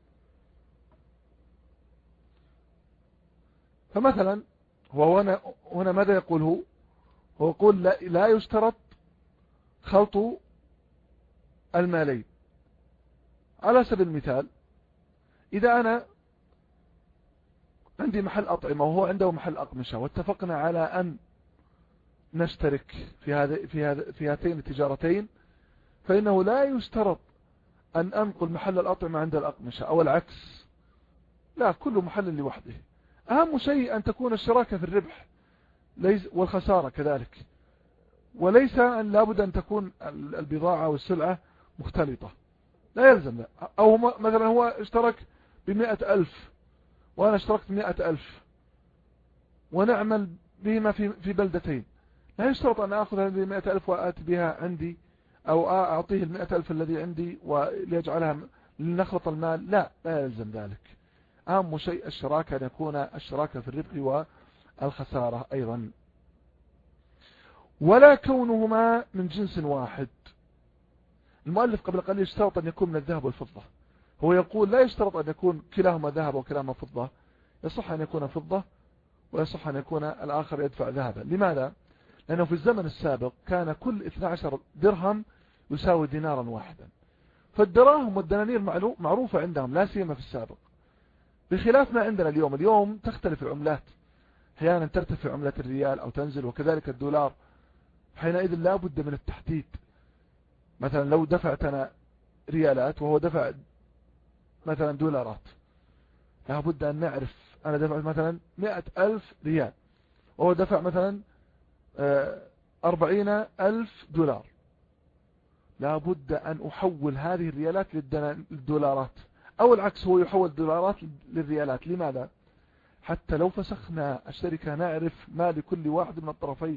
فمثلا هو هنا ماذا يقول؟ هو يقول لا يشترط خلط المالين. على سبيل المثال، إذا أنا عندي محل أطعمة وهو عنده محل أقمشة، واتفقنا على أن نشترك في هاتين التجارتين، فإنه لا يشترط أن أنقل محل الأطعمة عند الأقمشة أو العكس، لا، كل محل لوحده. أهم شيء أن تكون الشراكة في الربح والخسارة كذلك، وليس أن لابد أن تكون البضاعة والسلعة مختلطة، لا يلزم لا. أو مثلا هو اشترك ب100,000 وأنا اشتركت 100,000 ونعمل بهما في بلدتين، لا يشترط أن أخذ هذه 100,000 وآتي بها عندي، أو أعطيه 100,000 الذي عندي وليجعلها لنخلط المال، لا يلزم ذلك. أهم شيء الشراكة، أن يكون الشراكة في الربح والخسارة أيضا. ولا كونهما من جنس واحد. المؤلف قبل قليل اشترط أن يكون من الذهب والفضة، هو يقول لا يشترط أن يكون كلاهما ذهب وكلاهما فضة، يصح أن يكون فضة ويصح أن يكون الآخر يدفع ذهبا. لماذا؟ لأنه في الزمن السابق كان كل 12 درهم يساوي دينارا واحدا، فالدراهم والدنانير معروفة عندهم، لا سيما في السابق، بخلاف ما عندنا اليوم تختلف العملات، أحيانا ترتفع عملة الريال أو تنزل، وكذلك الدولار، حينئذ لا بد من التحديد. مثلا لو دفعت أنا ريالات وهو دفع مثلا دولارات، لا بد أن نعرف أنا دفعت مثلا 100,000 ريال وهو دفع مثلا 40,000 دولار، لا بد أن أحول هذه الريالات للدولارات، أو العكس، هو يحول الدولارات للريالات. لماذا؟ حتى لو فسخنا الشركة نعرف ما لكل واحد من الطرفين.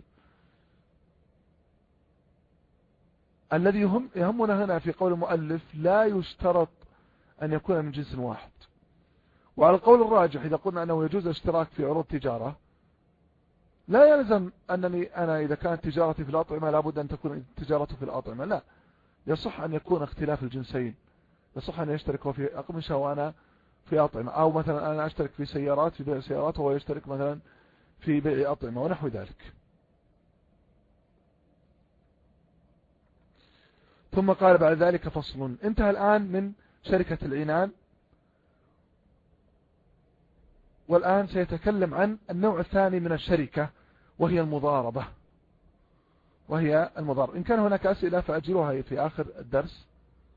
الذي يهمنا هنا في قول المؤلف لا يشترط أن يكون من جنس واحد. وعلى القول الراجح إذا قلنا أنه يجوز الاشتراك في عروض تجارة، لا يلزم أنني أنا إذا كانت تجارتي في الأطعمة لابد أن تكون تجارته في الأطعمة، لا، يصح أن يكون اختلاف الجنسين، يصح أن يشترك في أقمشة وأنا في أطعمة، أو مثلا أنا أشترك في سيارات، في بيع سيارات، وهو يشترك مثلا في بيع أطعمة ونحو ذلك. ثم قال بعد ذلك: فصل. انتهى الآن من شركة العنان، والآن سيتكلم عن النوع الثاني من الشركة، وهي المضاربة. إن كان هناك أسئلة فأجلوها في آخر الدرس.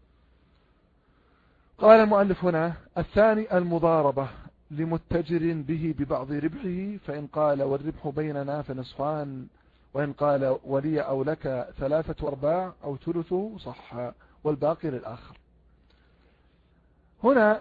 قال المؤلف هنا: الثاني المضاربة لمتجر به ببعض ربحه، فإن قال والربح بيننا فنصفان، وإن قال ولي أو لك 3/4 أو ثلثه صح، والباقي للآخر. هنا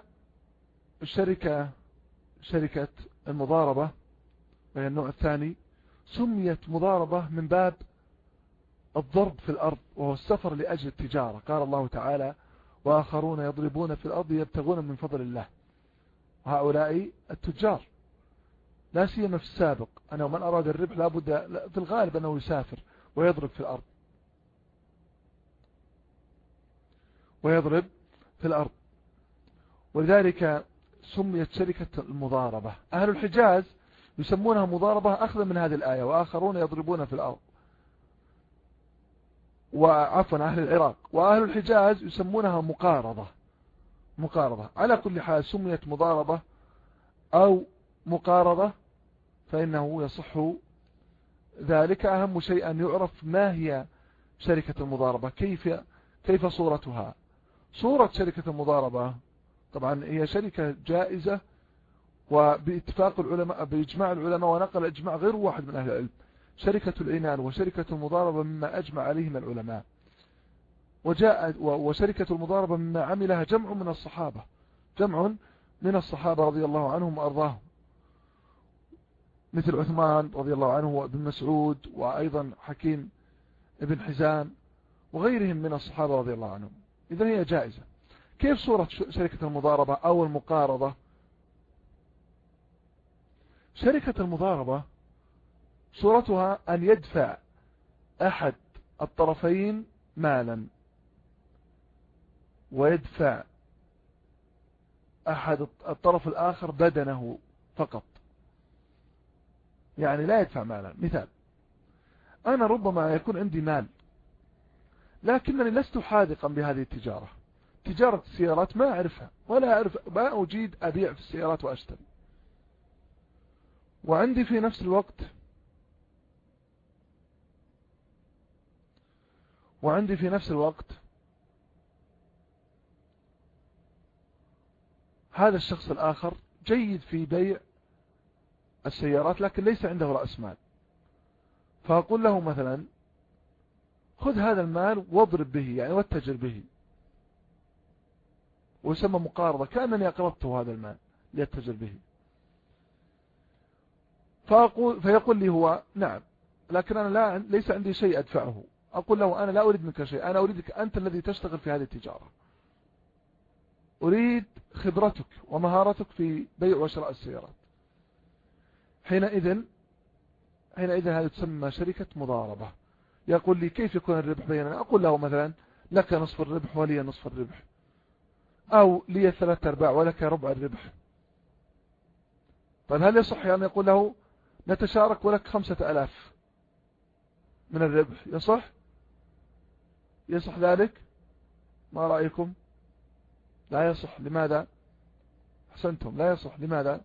شركة المضاربة وهي النوع الثاني سميت مضاربة من باب الضرب في الأرض، وهو السفر لأجل التجارة. قال الله تعالى: وآخرون يضربون في الأرض يبتغون من فضل الله، وهؤلاء التجار، لا سيما في السابق أنه من أراد الربح لابد في الغالب أنه يسافر ويضرب في الأرض، ولذلك سميت شركة المضاربة. أهل الحجاز يسمونها مضاربة أخذا من هذه الآية: وآخرون يضربون في الأرض، وعفوا أهل العراق، وأهل الحجاز يسمونها مقارضة. على كل حال سميت مضاربة أو مقارضة، فإنه يصح ذلك. أهم شيء أن يعرف ما هي شركة المضاربة، كيف صورتها. صورة شركة المضاربة طبعا هي شركة جائزة، وباتفاق العلماء بإجماع العلماء ونقل إجماع غير واحد من أهل العلم، شركة العنان وشركة المضاربة مما أجمع عليهم العلماء، وشركة المضاربة مما عملها جمع من الصحابة، جمع من الصحابة رضي الله عنهم وأرضاهم، مثل عثمان رضي الله عنه وابن مسعود وأيضا حكيم ابن حزام وغيرهم من الصحابة رضي الله عنهم. إذن هي جائزة. كيف صورة شركة المضاربة أو المقارضة؟ شركة المضاربة صورتها أن يدفع أحد الطرفين مالا ويدفع أحد الطرف الآخر بدنه فقط، يعني لا يدفع مالا. مثال، أنا ربما يكون عندي مال لكنني لست حاذقا بهذه التجارة، تجارة السيارات ما أعرفها ولا أعرف، ما أجيد أبيع في السيارات وأشتري، وعندي في نفس الوقت هذا الشخص الآخر جيد في بيع السيارات لكن ليس عنده رأس مال، فأقول له مثلا خذ هذا المال واضرب به، يعني واتجر به، ويسمى مقارضة، كأنني أقرضته هذا المال ليتجر به. فيقول لي هو نعم لكن أنا ليس عندي شيء أدفعه. أقول له أنا لا أريد منك شيء، أنا أريدك أنت الذي تشتغل في هذه التجارة، أريد خبرتك ومهارتك في بيع وشراء السيارات. حينئذ هذه تسمى شركة مضاربة. يقول لي كيف يكون الربح بيننا؟ أقول له مثلا لك نصف الربح ولي نصف الربح، أو لي 3/4 ولك ربع الربح. طيب هل يصح أن يقول له نتشارك ولك 5000 من الربح؟ يصح ذلك؟ ما رأيكم؟ لا يصح. لماذا؟ أحسنتم، لا يصح. لماذا؟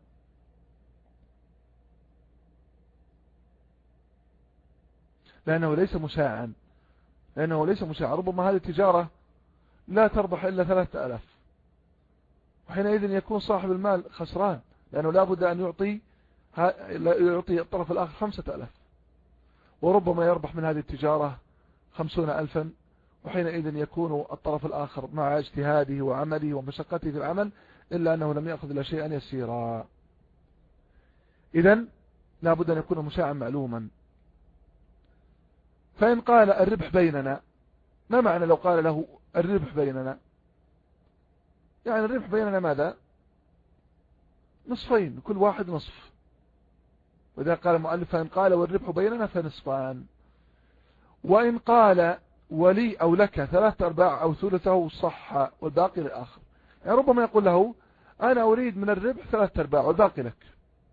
لأنه ليس مشاعا، ربما هذه التجارة لا تربح إلا 3000، وحينئذ يكون صاحب المال خسران، لأنه لا بد أن يعطي الطرف الآخر 5000، وربما يربح من هذه التجارة 50,000، وحينئذ يكون الطرف الآخر مع اجتهاده وعمله ومشقته في العمل إلا أنه لم يأخذ إلا شيئا يسيرا. إذن لا بد أن يكون مشاعا معلوما. فإن قال الربح بيننا، ما معنى لو قال له الربح بيننا؟ يعني الربح بيننا ماذا؟ نصفين، كل واحد نصف. وإذا قال المؤلف فإن قال والربح بيننا فنصفان. وإن قال ولي أو لك 3/4 أو ثلثه صح والباقي للآخر، يعني ربما يقول له أنا أريد من الربح 3/4 والباقي لك،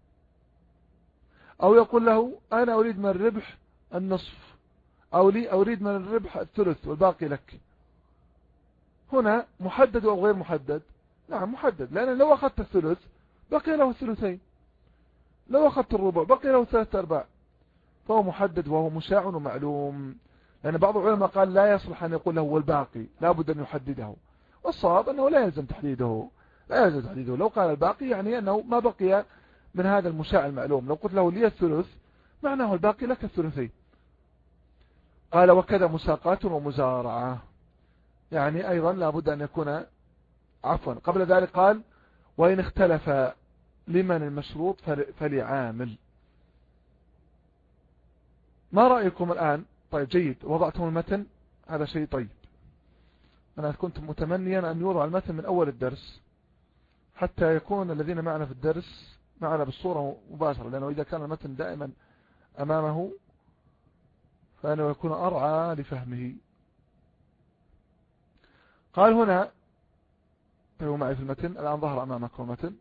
أو يقول له أنا أريد من الربح النصف، أو لي أريد من الربح الثلث والباقي لك. هنا محدد أو غير محدد؟ نعم محدد، لأن لو أخذت الثلث بقي له الثلثين، لو أخذت الربع بقي له 3/4، فهو محدد وهو مشاع ومعلوم. لأن بعض العلماء قال لا يصلح أن يقول له والباقي، لا بد أن يحدده، والصواب أنه لا يلزم تحديده. لو قال الباقي يعني أنه ما بقي من هذا المشاع المعلوم. لو قلت له لي الثلث معناه الباقي لك الثلثين. قال وكذا مساقات ومزارعة، يعني أيضا لا بد أن يكون قبل ذلك قال وإن اختلف لمن المشروط فلعامل. ما رأيكم الآن؟ طيب جيد، وضعتم المتن، هذا شيء طيب. أنا كنت متمنيا أن يوضع المتن من أول الدرس حتى يكون الذين معنا في الدرس معنا بالصورة مباشرة، لأنه إذا كان المتن دائما أمامه فأنه يكون أرعى لفهمه. قال هنا هو معي في المتن الآن، ظهر أمامكم المتن.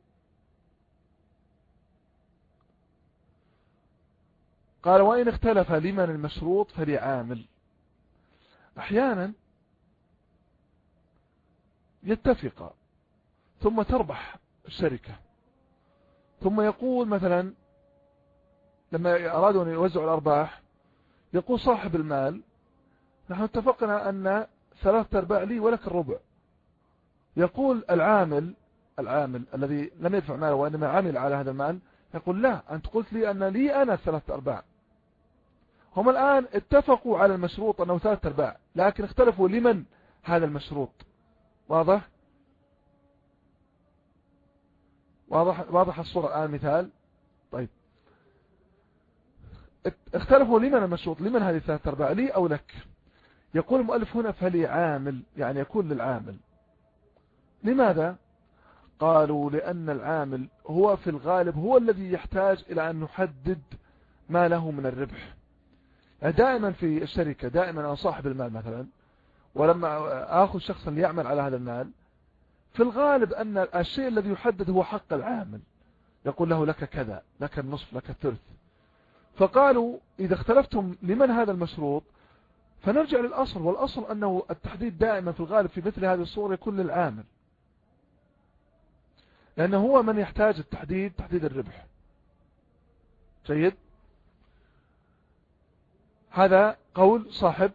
قال وإن اختلف لمن المشروط فلعامل. أحيانا يتفق ثم تربح الشركة، ثم يقول مثلا لما أرادوا أن يوزعوا الأرباح يقول صاحب المال نحن اتفقنا أن 3/4 لي ولك الربع، يقول العامل الذي لم يدفع ماله وإنما عمل على هذا المال، يقول لا، أنت قلت لي أن لي أنا 3/4. هم الآن اتفقوا على المشروط أنه 3/4، لكن اختلفوا لمن هذا المشروط. واضح الصورة الآن مثال. طيب اختلفوا لمن المشروط، لمن هذه 3/4، لي أو لك؟ يقول المؤلف هنا فلي عامل، يعني يكون للعامل. لماذا؟ قالوا لأن العامل هو في الغالب هو الذي يحتاج إلى أن نحدد ما له من الربح. دائما في الشركة، دائما أنا صاحب المال مثلا، ولما أخذ شخصا ليعمل على هذا المال، في الغالب أن الشيء الذي يحدد هو حق العامل، يقول له لك كذا، لك النصف، لك الثلث. فقالوا إذا اختلفتم لمن هذا المشروط فنرجع للأصل، والأصل أنه التحديد دائما في الغالب في مثل هذه الصورة يكون للعامل، لأنه هو من يحتاج تحديد الربح. جيد، هذا قول صاحب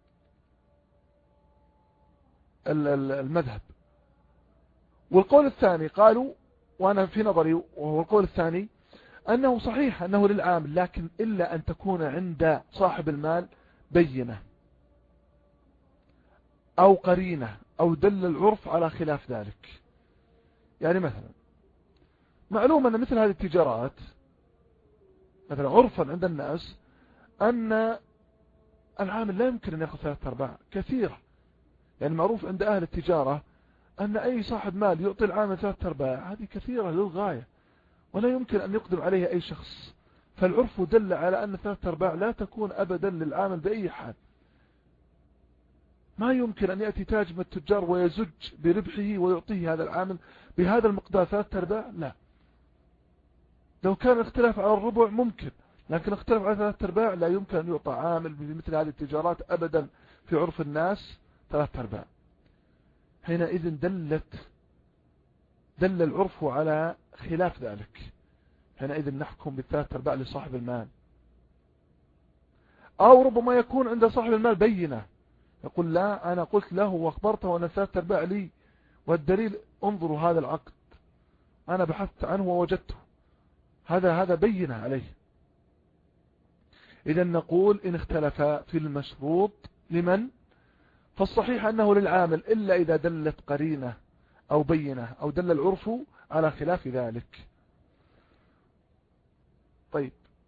المذهب. والقول الثاني قالوا، وأنا في نظري وهو القول الثاني، أنه صحيح أنه للعامل، لكن إلا أن تكون عند صاحب المال بينة أو قرينة أو دل العرف على خلاف ذلك. يعني مثلا معلوم أن مثل هذه التجارات مثلا عرفا عند الناس أن العامل لا يمكن أن يأخذ 3/4 كثيرة. يعني معروف عند أهل التجارة أن أي صاحب مال يعطي العامل 3/4، هذه كثيرة للغاية ولا يمكن أن يقدم عليها أي شخص. فالعرف دل على أن 3/4 لا تكون أبدا للعامل بأي حال. ما يمكن أن يأتي تاجر من التجار ويزج بربحه ويعطيه هذا العامل بهذا المقدار 3/4، لا. لو كان اختلاف على الربع ممكن، لكن اختلاف على 3/4 لا يمكن أن يعطى عامل بمثل هذه التجارات أبدا في عرف الناس 3/4. حينئذ دل العرف على خلاف ذلك، حينئذ نحكم ب3/4 لصاحب المال. أو ربما يكون عند صاحب المال بينة، يقول لا، أنا قلت له واخبرته أن 3/4 لي، والدليل انظروا هذا العقد أنا بحثت عنه ووجدته، هذا بينة عليه. إذا نقول إن اختلف في المشروط لمن، فالصحيح أنه للعامل إلا إذا دلت قرينة أو بينة أو دل العرف على خلاف ذلك. طيب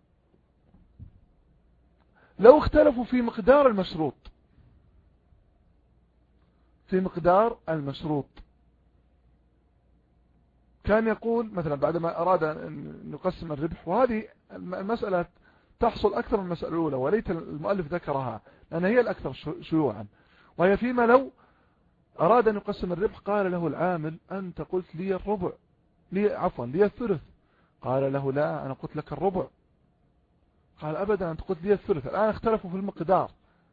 لو اختلفوا في مقدار المشروط، كان يقول مثلا بعدما أراد أن نقسم الربح، وهذه المسألة تحصل أكثر من المسألة الأولى وليت المؤلف ذكرها لأن هي الأكثر شيوعا، وهي فيما لو أراد أن يقسم الربح قال له العامل أنت قلت لي الربع، لي الثلث، قال له لا، أنا قلت لك الربع، قال أبدا أنت قلت لي الثلث. الآن اختلفوا في المقدار.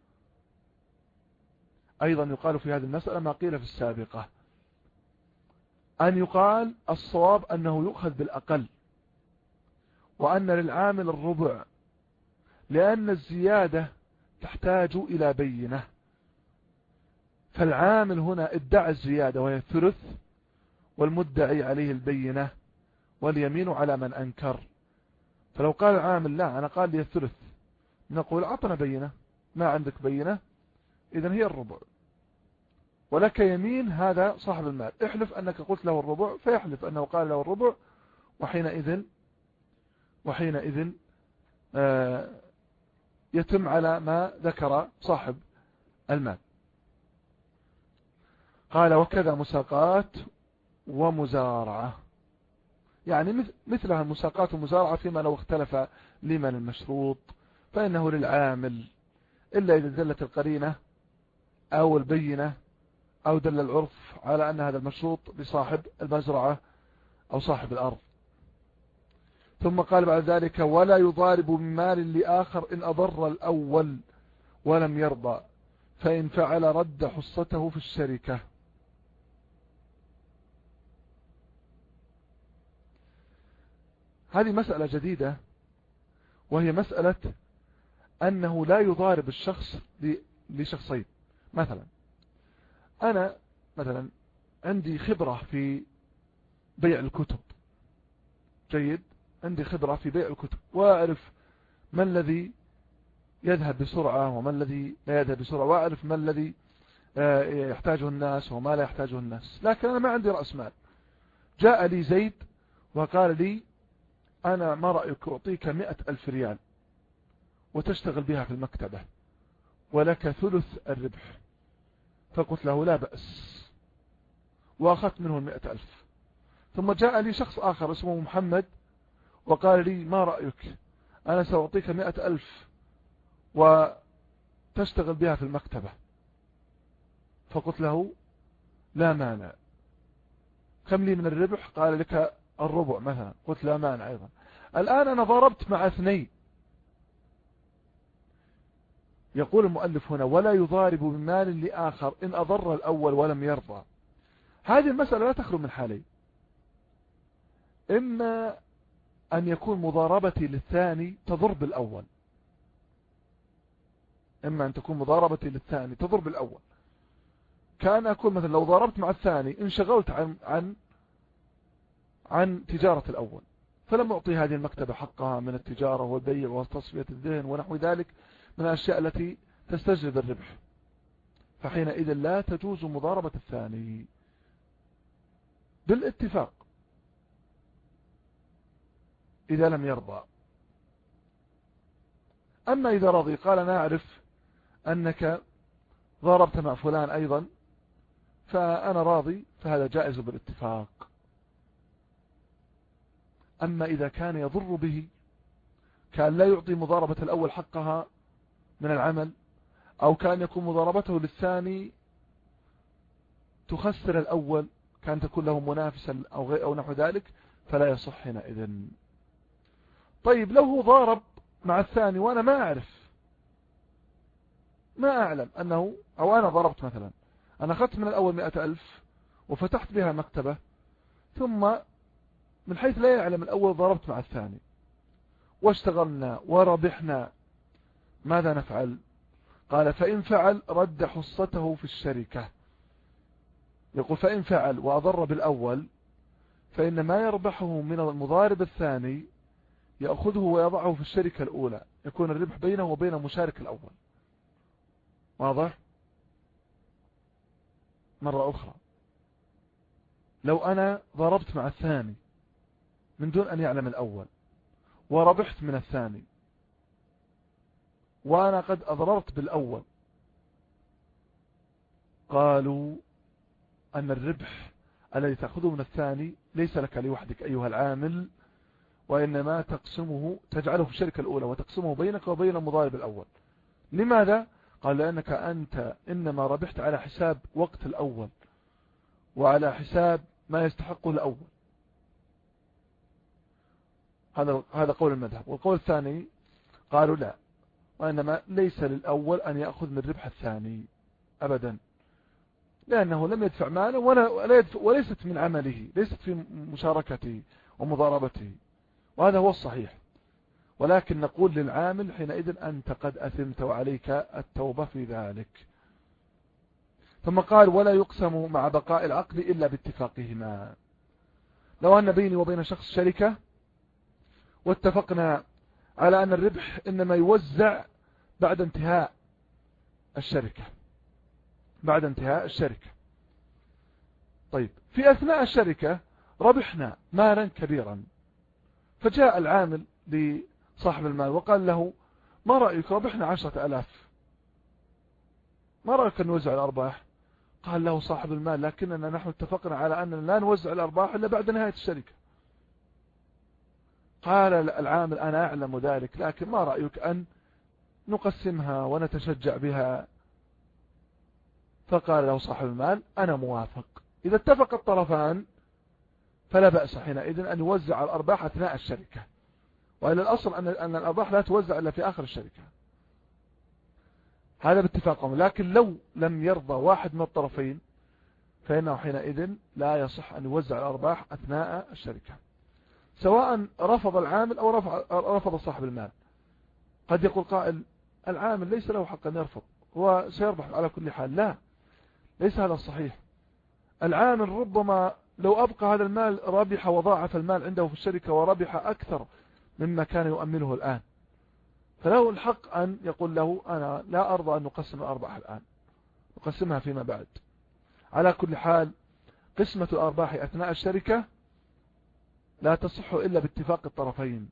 أيضا يقال في هذه المسألة ما قيل في السابقة، أن يقال الصواب أنه يؤخذ بالأقل، وأن للعامل الربع، لأن الزيادة تحتاج إلى بينة. فالعامل هنا ادعى الزيادة وهي الثلث، والمدعي عليه البينة، واليمين على من أنكر. فلو قال العامل لا، أنا قال لي الثلث، نقول أعطنا بينة، ما عندك بينة، إذن هي الربع، ولك يمين هذا صاحب المال، احلف أنك قلت له الربع، فيحلف أنه قال له الربع، وحينئذ يتم على ما ذكر صاحب المال. قال وكذا مساقات ومزارعة، يعني مثلها المساقات والمزارعة فيما لو اختلف لمن المشروط فإنه للعامل إلا إذا دلت القرينة أو البينة أو دل العرف على أن هذا المشروط بصاحب المزرعة أو صاحب الأرض. ثم قال بعد ذلك ولا يضارب من مال لآخر إن أضر الأول ولم يرضى، فإن فعل رد حصته في الشركة. هذه مسألة جديدة، وهي مسألة أنه لا يضارب الشخص لشخصين. مثلا أنا عندي خبرة في بيع الكتب، جيد، عندي خبرة في بيع الكتب وأعرف ما الذي يذهب بسرعة وما الذي لا يذهب بسرعة، وأعرف ما الذي يحتاجه الناس وما لا يحتاجه الناس، لكن أنا ما عندي رأس مال. جاء لي زيد وقال لي أنا ما رأيك أعطيك 100,000 ريال وتشتغل بها في المكتبة ولك ثلث الربح. فقلت له لا بأس، وأخذت منه 100,000. ثم جاء لي شخص آخر اسمه محمد وقال لي ما رأيك أنا سأعطيك 100,000 وتشتغل بها في المكتبة. فقلت له لا مانع. كم لي من الربح؟ قال لك الربع مثلا. قلت لا مانع أيضا. الآن أنا ضربت مع 2. يقول المؤلف هنا ولا يضارب بمال لآخر إن أضر الأول ولم يرضى. هذه المسألة لا تخلو من حالين: إما أن يكون مضاربتي للثاني تضر بالأول، إما أن تكون مضاربتي للثاني تضر بالأول، كان أكون مثلا لو ضاربت مع الثاني انشغلت عن تجارة الأول، فلم أعطي هذه المكتبة حقها من التجارة والبيع وتصفية الذهن ونحو ذلك من الأشياء التي تستجلب الربح، فحينئذ لا تجوز مضاربة الثاني بالاتفاق إذا لم يرضى. أما إذا رضي قال أنا أعرف أنك ضاربت مع فلان أيضا فأنا راضي، فهذا جائز بالاتفاق. أما إذا كان يضر به، كان لا يعطي مضاربة الأول حقها من العمل، أو كان يكون مضاربته للثاني تخسر الأول، كان تكون له منافسا أو نحو ذلك، فلا يصح حينئذ. طيب لو هو ضارب مع الثاني وأنا ما أعرف، ما أعلم أنه، أو أنا ضربت مثلا، أنا أخذت من الأول 100,000 وفتحت بها مكتبة، ثم من حيث لا يعلم الأول ضربت مع الثاني واشتغلنا وربحنا، ماذا نفعل؟ قال فإن فعل رد حصته في الشركة. يقول فإن فعل وأضر بالأول فإن ما يربحه من المضارب الثاني يأخذه ويضعه في الشركة الأولى، يكون الربح بينه وبين مشارك الأول. واضح؟ مرة أخرى، لو أنا ضربت مع الثاني من دون أن يعلم الأول وربحت من الثاني، وأنا قد أضررت بالأول، قالوا أن الربح الذي تأخذه من الثاني ليس لك لوحدك أيها العامل، وإنما تقسمه، تجعله في الشركة الأولى وتقسمه بينك وبين المضارب الأول. لماذا؟ قال لأنك أنت إنما ربحت على حساب وقت الأول وعلى حساب ما يستحقه الأول. هذا قول المذهب. والقول الثاني قالوا لا، وإنما ليس للأول أن يأخذ من ربح الثاني أبدا، لأنه لم يدفع ماله وليست من عمله، ليست في مشاركته ومضاربته، وهذا هو الصحيح. ولكن نقول للعامل حينئذ أنت قد أثمت وعليك التوبة في ذلك. ثم قال ولا يقسم مع بقاء العقد إلا باتفاقهما. لو أن بيني وبين شخص شركة واتفقنا على أن الربح إنما يوزع بعد انتهاء الشركة، بعد انتهاء الشركة. طيب في أثناء الشركة ربحنا مالا كبيرا، فجاء العامل لصاحب المال وقال له ما رأيك ربحنا 10,000، ما رأيك نوزع الأرباح؟ قال له صاحب المال لكننا نحن اتفقنا على أننا لا نوزع الأرباح إلا بعد نهاية الشركة. قال العامل أنا أعلم ذلك، لكن ما رأيك أن نقسمها ونتشجع بها؟ فقال له صاحب المال أنا موافق. إذا اتفق الطرفان فلا بأس حينئذ أن يوزع الأرباح أثناء الشركة، وإلى الأصل أن الأرباح لا توزع إلا في آخر الشركة، هذا باتفاقهم. لكن لو لم يرضى واحد من الطرفين فإنه حينئذ لا يصح أن يوزع الأرباح أثناء الشركة، سواء رفض العامل أو رفض صاحب المال. قد يقول قائل العامل ليس له حق أن يرفض، هو سيربح على كل حال. لا، ليس هذا الصحيح. العامل ربما لو أبقى هذا المال ربح وضاعف المال عنده في الشركة وربح أكثر مما كان يؤمنه الآن، فله الحق أن يقول له أنا لا أرضى أن نقسم الأرباح الآن، نقسمها فيما بعد. على كل حال قسمة الأرباح أثناء الشركة لا تصح إلا باتفاق الطرفين.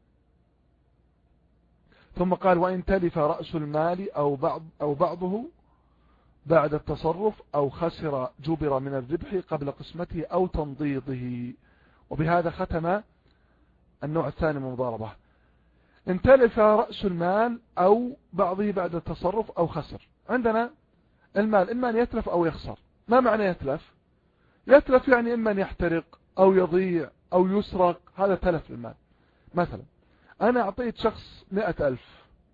ثم قال وإن تلف رأس المال أو بعضه بعد التصرف أو خسر جبر من الربح قبل قسمته أو تنضيضه. وبهذا ختم النوع الثاني من المضاربة. إن تلف رأس المال أو بعضه بعد التصرف أو خسر. عندنا المال إما أن يتلف أو يخسر. ما معنى يتلف؟ يتلف يعني إما أن يحترق أو يضيع أو يسرق، هذا تلف المال. مثلا أنا أعطيت شخص 100,000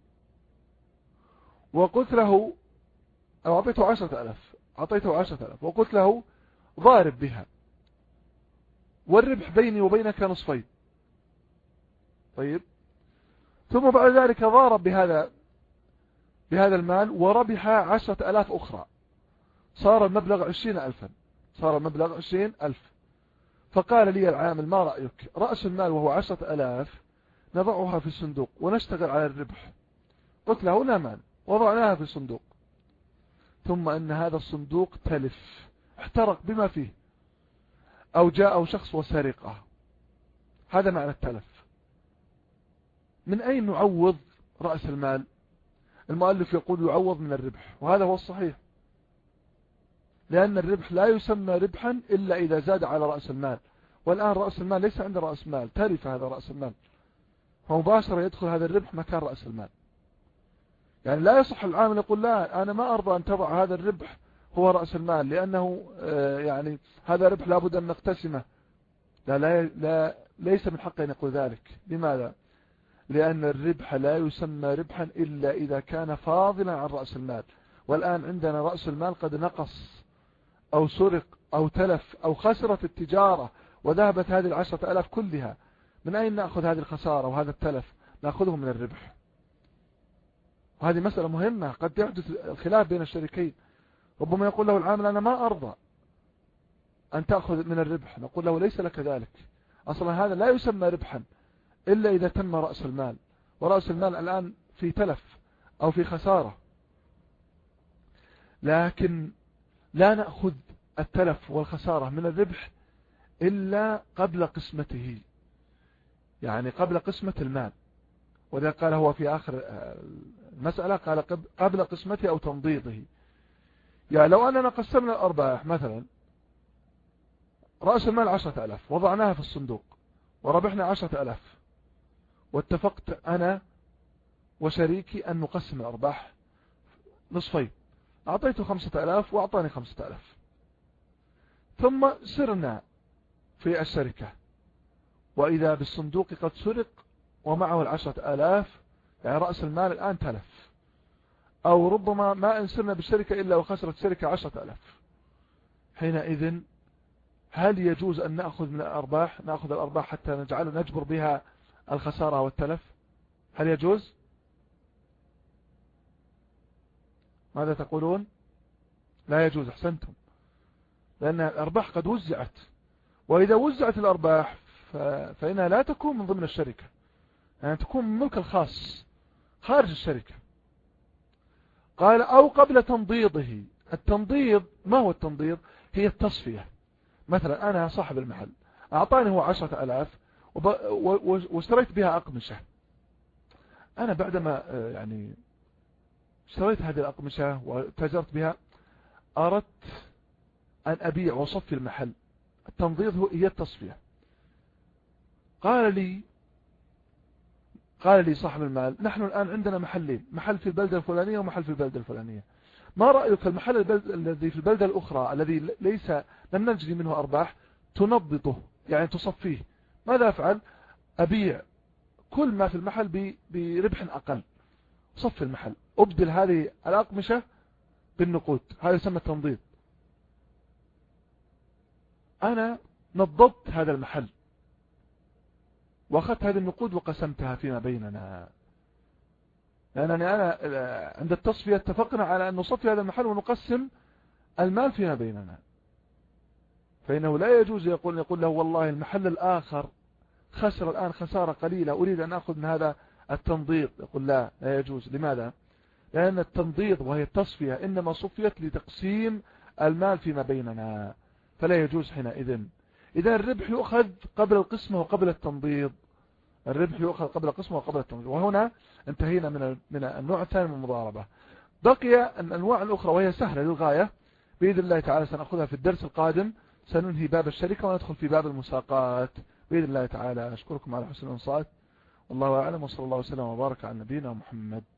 وقلت له، أو أعطيته 10,000، أعطيته 10,000 وقلت له ضارب بها، والربح بيني وبينك نصفين. طيب، ثم بعد ذلك ضارب بهذا المال وربح 10,000 أخرى، صار المبلغ 20,000، صار المبلغ 20,000. فقال لي العامل ما رأيك؟ رأس المال وهو 10,000 نضعها في الصندوق ونشتغل على الربح. قلت له لا مانع، وضعناها في الصندوق، ثم أن هذا الصندوق تلف، احترق بما فيه، أو جاء شخص وسرقه. هذا معنى التلف. من أين نعوض رأس المال؟ المؤلف يقول يعوض من الربح، وهذا هو الصحيح، لأن الربح لا يسمى ربحا إلا إذا زاد على رأس المال. والآن رأس المال ليس عند رأس مال، تلف هذا رأس المال، فمباشرة يدخل هذا الربح مكان رأس المال. يعني لا يصح العامل يقول لا أنا ما أرضى أن تضع هذا الربح هو رأس المال، لأنه يعني هذا ربح لابد أن نقتسمه. لا ليس من حقه أن يقول ذلك. لماذا؟ لأن الربح لا يسمى ربحا إلا إذا كان فاضلا عن رأس المال. والآن عندنا رأس المال قد نقص أو سرق أو تلف أو خسرت التجارة وذهبت هذه 10,000 كلها. من أين نأخذ هذه الخسارة وهذا التلف؟ نأخذه من الربح. وهذه مسألة مهمة، قد يحدث الخلاف بين الشريكين. ربما يقول له العامل أنا ما أرضى أن تأخذ من الربح، نقول له ليس لك ذلك، أصلا هذا لا يسمى ربحا إلا إذا تم رأس المال، ورأس المال الآن في تلف أو في خسارة. لكن لا نأخذ التلف والخسارة من الربح إلا قبل قسمته، يعني قبل قسمة المال. وذا قال هو في آخر المسألة قال قبل قسمته أو تنضيضه. يعني لو أننا قسمنا الأرباح، مثلا رأس المال 10,000 وضعناها في الصندوق وربحنا 10,000، واتفقت أنا وشريكي أن نقسم الأرباح نصفين، أعطيته 5,000 وأعطاني 5,000، ثم سرنا في الشركة وإذا بالصندوق قد سرق ومعه 10,000، يعني رأس المال الآن تلف. أو ربما ما أنسرنا بالشركة إلا وخسرت الشركة 10,000. حينئذ هل يجوز أن نأخذ من الأرباح، نأخذ الأرباح حتى نجبر بها الخسارة والتلف؟ هل يجوز؟ ماذا تقولون؟ لا يجوز. أحسنتم، لأن الأرباح قد وزعت، وإذا وزعت الأرباح فإنها لا تكون من ضمن الشركة، يعني تكون من ملك الخاص خارج الشركة. قال أو قبل تنضيضه. التنضيض، ما هو التنضيض؟ هي التصفية. مثلا أنا صاحب المحل أعطاني هو 10,000 واشتريت بها أقمشة. أنا بعدما يعني اشتريت هذه الأقمشة وتاجرت بها، أردت أن أبيع وصفي المحل. التنضيض هي التصفية. قال لي صاحب المال نحن الآن عندنا محلين، محل في البلدة الفلانية ومحل في البلدة الفلانية، ما رأيك المحل الذي في البلدة الأخرى الذي لم نجري منه أرباح تنضطه، يعني تصفيه؟ ماذا أفعل؟ أبيع كل ما في المحل بربح أقل، صف المحل، أبدل هذه الأقمشة بالنقود، هذا يسمى التنضيط. أنا نضبط هذا المحل وأخذت هذه النقود وقسمتها فيما بيننا، لأنني أنا عند التصفية اتفقنا على أن نصفي هذا المحل ونقسم المال فيما بيننا. فإنه لا يجوز يقول له والله المحل الآخر خسر الآن خسارة قليلة، أريد أن أخذ من هذا التنضيط. يقول لا يجوز. لماذا؟ لأن التنضيط وهي التصفية إنما صفيت لتقسيم المال فيما بيننا، فلا يجوز حينئذ. إذا الربح يؤخذ قبل القسمة وقبل التنضيط، الربح يؤخذ قبل القسمة وقبل التنضيط. وهنا انتهينا من النوع الثاني من المضاربة. بقي الأنواع الأخرى وهي سهلة للغاية، بإذن الله تعالى سنأخذها في الدرس القادم. سننهي باب الشركة وندخل في باب المساقات بإذن الله تعالى. أشكركم على حسن الإنصات، والله أعلم، وصلى الله وسلم وبارك على نبينا محمد.